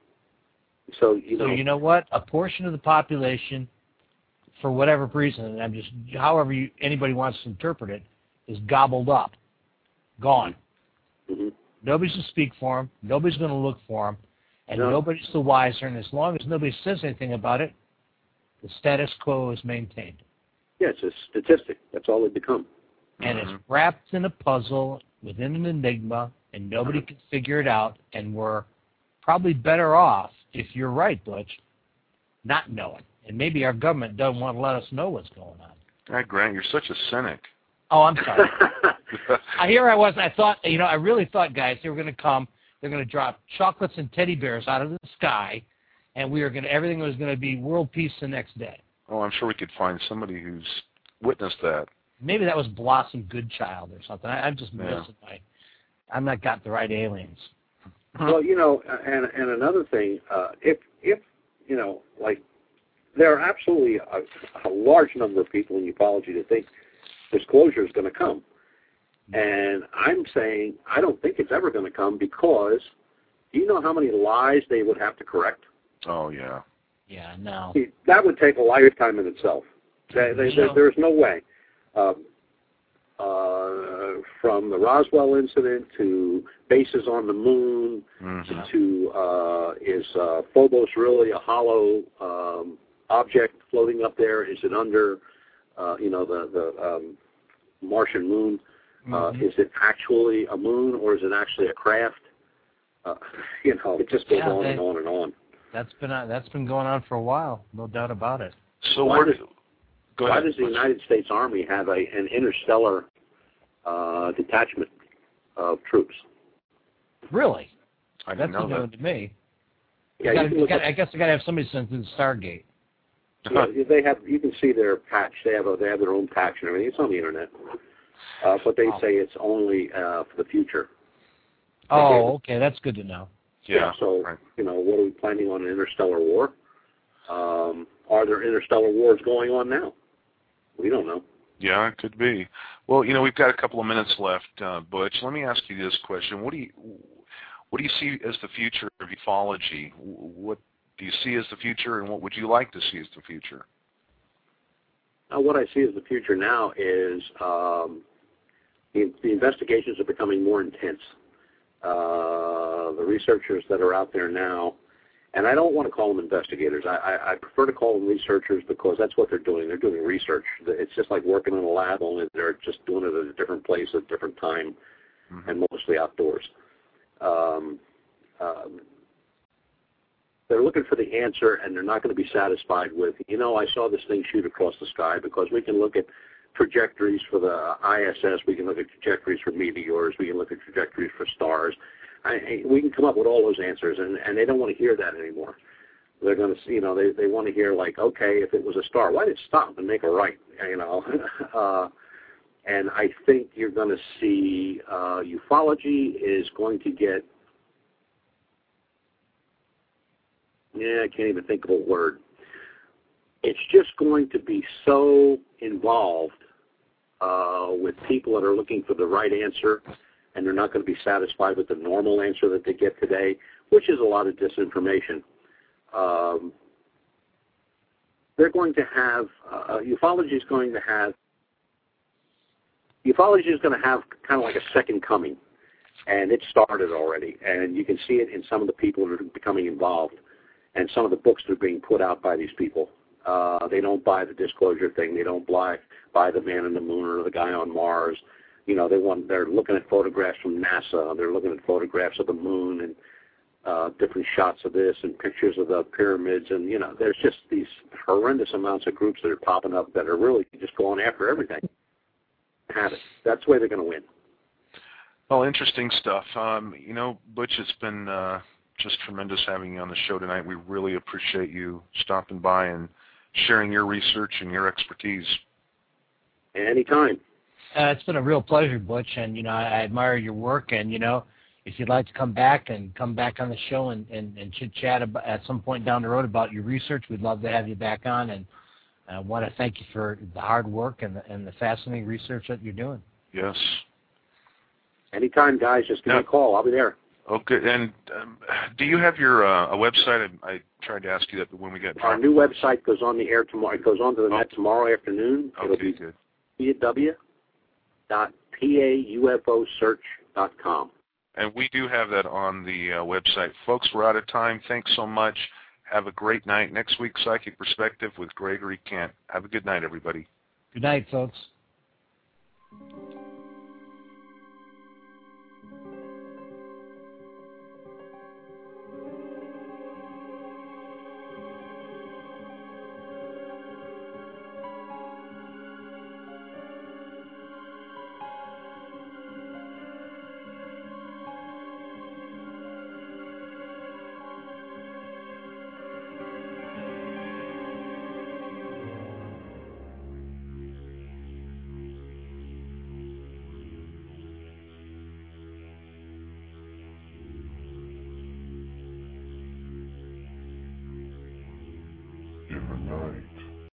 So you know what? A portion of the population, for whatever reason, and however anybody wants to interpret it, is gobbled up, gone. Mm-hmm. Nobody's to speak for them. Nobody's going to look for them. And nobody's the wiser, and as long as nobody says anything about it, the status quo is maintained. Yeah, it's a statistic. That's all they become. And it's wrapped in a puzzle within an enigma, and nobody can figure it out, and we're probably better off, if you're right, Butch, not knowing. And maybe our government doesn't want to let us know what's going on. God, Grant, you're such a cynic. Oh, I'm sorry. I thought, I really thought, guys, they were going to come. They're going to drop chocolates and teddy bears out of the sky, and everything was going to be world peace the next day. Oh, I'm sure we could find somebody who's witnessed that. Maybe that was Blossom Goodchild or something. I'm just missing I'm not got the right aliens. Well, and another thing, if like there are absolutely a large number of people in ufology that think disclosure is going to come. And I'm saying I don't think it's ever going to come, because do you know how many lies they would have to correct? Oh, yeah. Yeah, no. That would take a lifetime in itself. There's no way. From the Roswell incident to bases on the moon to is Phobos really a hollow object floating up there? Is it under the Martian moon? Is it actually a moon, or is it actually a craft? It just goes on and on and on. That's been going on for a while, no doubt about it. So Go Why ahead. does the United States Army have an interstellar detachment of troops? Really? I That's didn't know known to me. Yeah, I guess I got to have somebody sent through the Stargate. yeah, they have. You can see their patch. They have their own patch and everything. It's on the internet. But they say it's only for the future. Oh, okay. That's good to know. Yeah. So, right. What are we planning on, an interstellar war? Are there interstellar wars going on now? We don't know. Yeah, it could be. Well, we've got a couple of minutes left, Butch. Let me ask you this question: What do you see as the future of ufology? What do you see as the future, and what would you like to see as the future? What I see as the future now is the investigations are becoming more intense. The researchers that are out there now, and I don't want to call them investigators. I prefer to call them researchers because that's what they're doing. They're doing research. It's just like working in a lab, only they're just doing it at a different place at a different time, and mostly outdoors. They're looking for the answer, and they're not going to be satisfied with, I saw this thing shoot across the sky, because we can look at trajectories for the ISS, we can look at trajectories for meteors, we can look at trajectories for stars. We can come up with all those answers, and they don't want to hear that anymore. They're going to, they want to hear, like, okay, if it was a star, why did it stop and make a right, and I think you're going to see ufology is going to get, I can't even think of a word. It's just going to be so involved with people that are looking for the right answer, and they're not going to be satisfied with the normal answer that they get today, which is a lot of disinformation. They're going to have, ufology is going to have kind of like a second coming, and it started already, and you can see it in some of the people that are becoming involved, and some of the books that are being put out by these people. They don't buy the disclosure thing. They don't buy the man on the moon or the guy on Mars. They're looking at photographs from NASA. They're looking at photographs of the moon and different shots of this and pictures of the pyramids. And, there's just these horrendous amounts of groups that are popping up that are really just going after everything. Have it. That's the way they're going to win. Well, interesting stuff. Butch, it's been just tremendous having you on the show tonight. We really appreciate you stopping by and sharing your research and your expertise. Anytime. It's been a real pleasure, Butch, and, I admire your work, and, if you'd like to come back on the show and chit-chat at some point down the road about your research, we'd love to have you back on, and I want to thank you for the hard work and the fascinating research that you're doing. Yes. Anytime, guys. Just give me a call. I'll be there. Okay. And do you have your a website? I tried to ask you that, but when we got our new website goes on the air tomorrow. It goes on to the net tomorrow afternoon. It'll be good. www.paufosearch.com. And we do have that on the website. Folks, we're out of time. Thanks so much. Have a great night. Next week, Psychic Perspective with Gregory Kent. Have a good night, everybody. Good night, folks. In the night,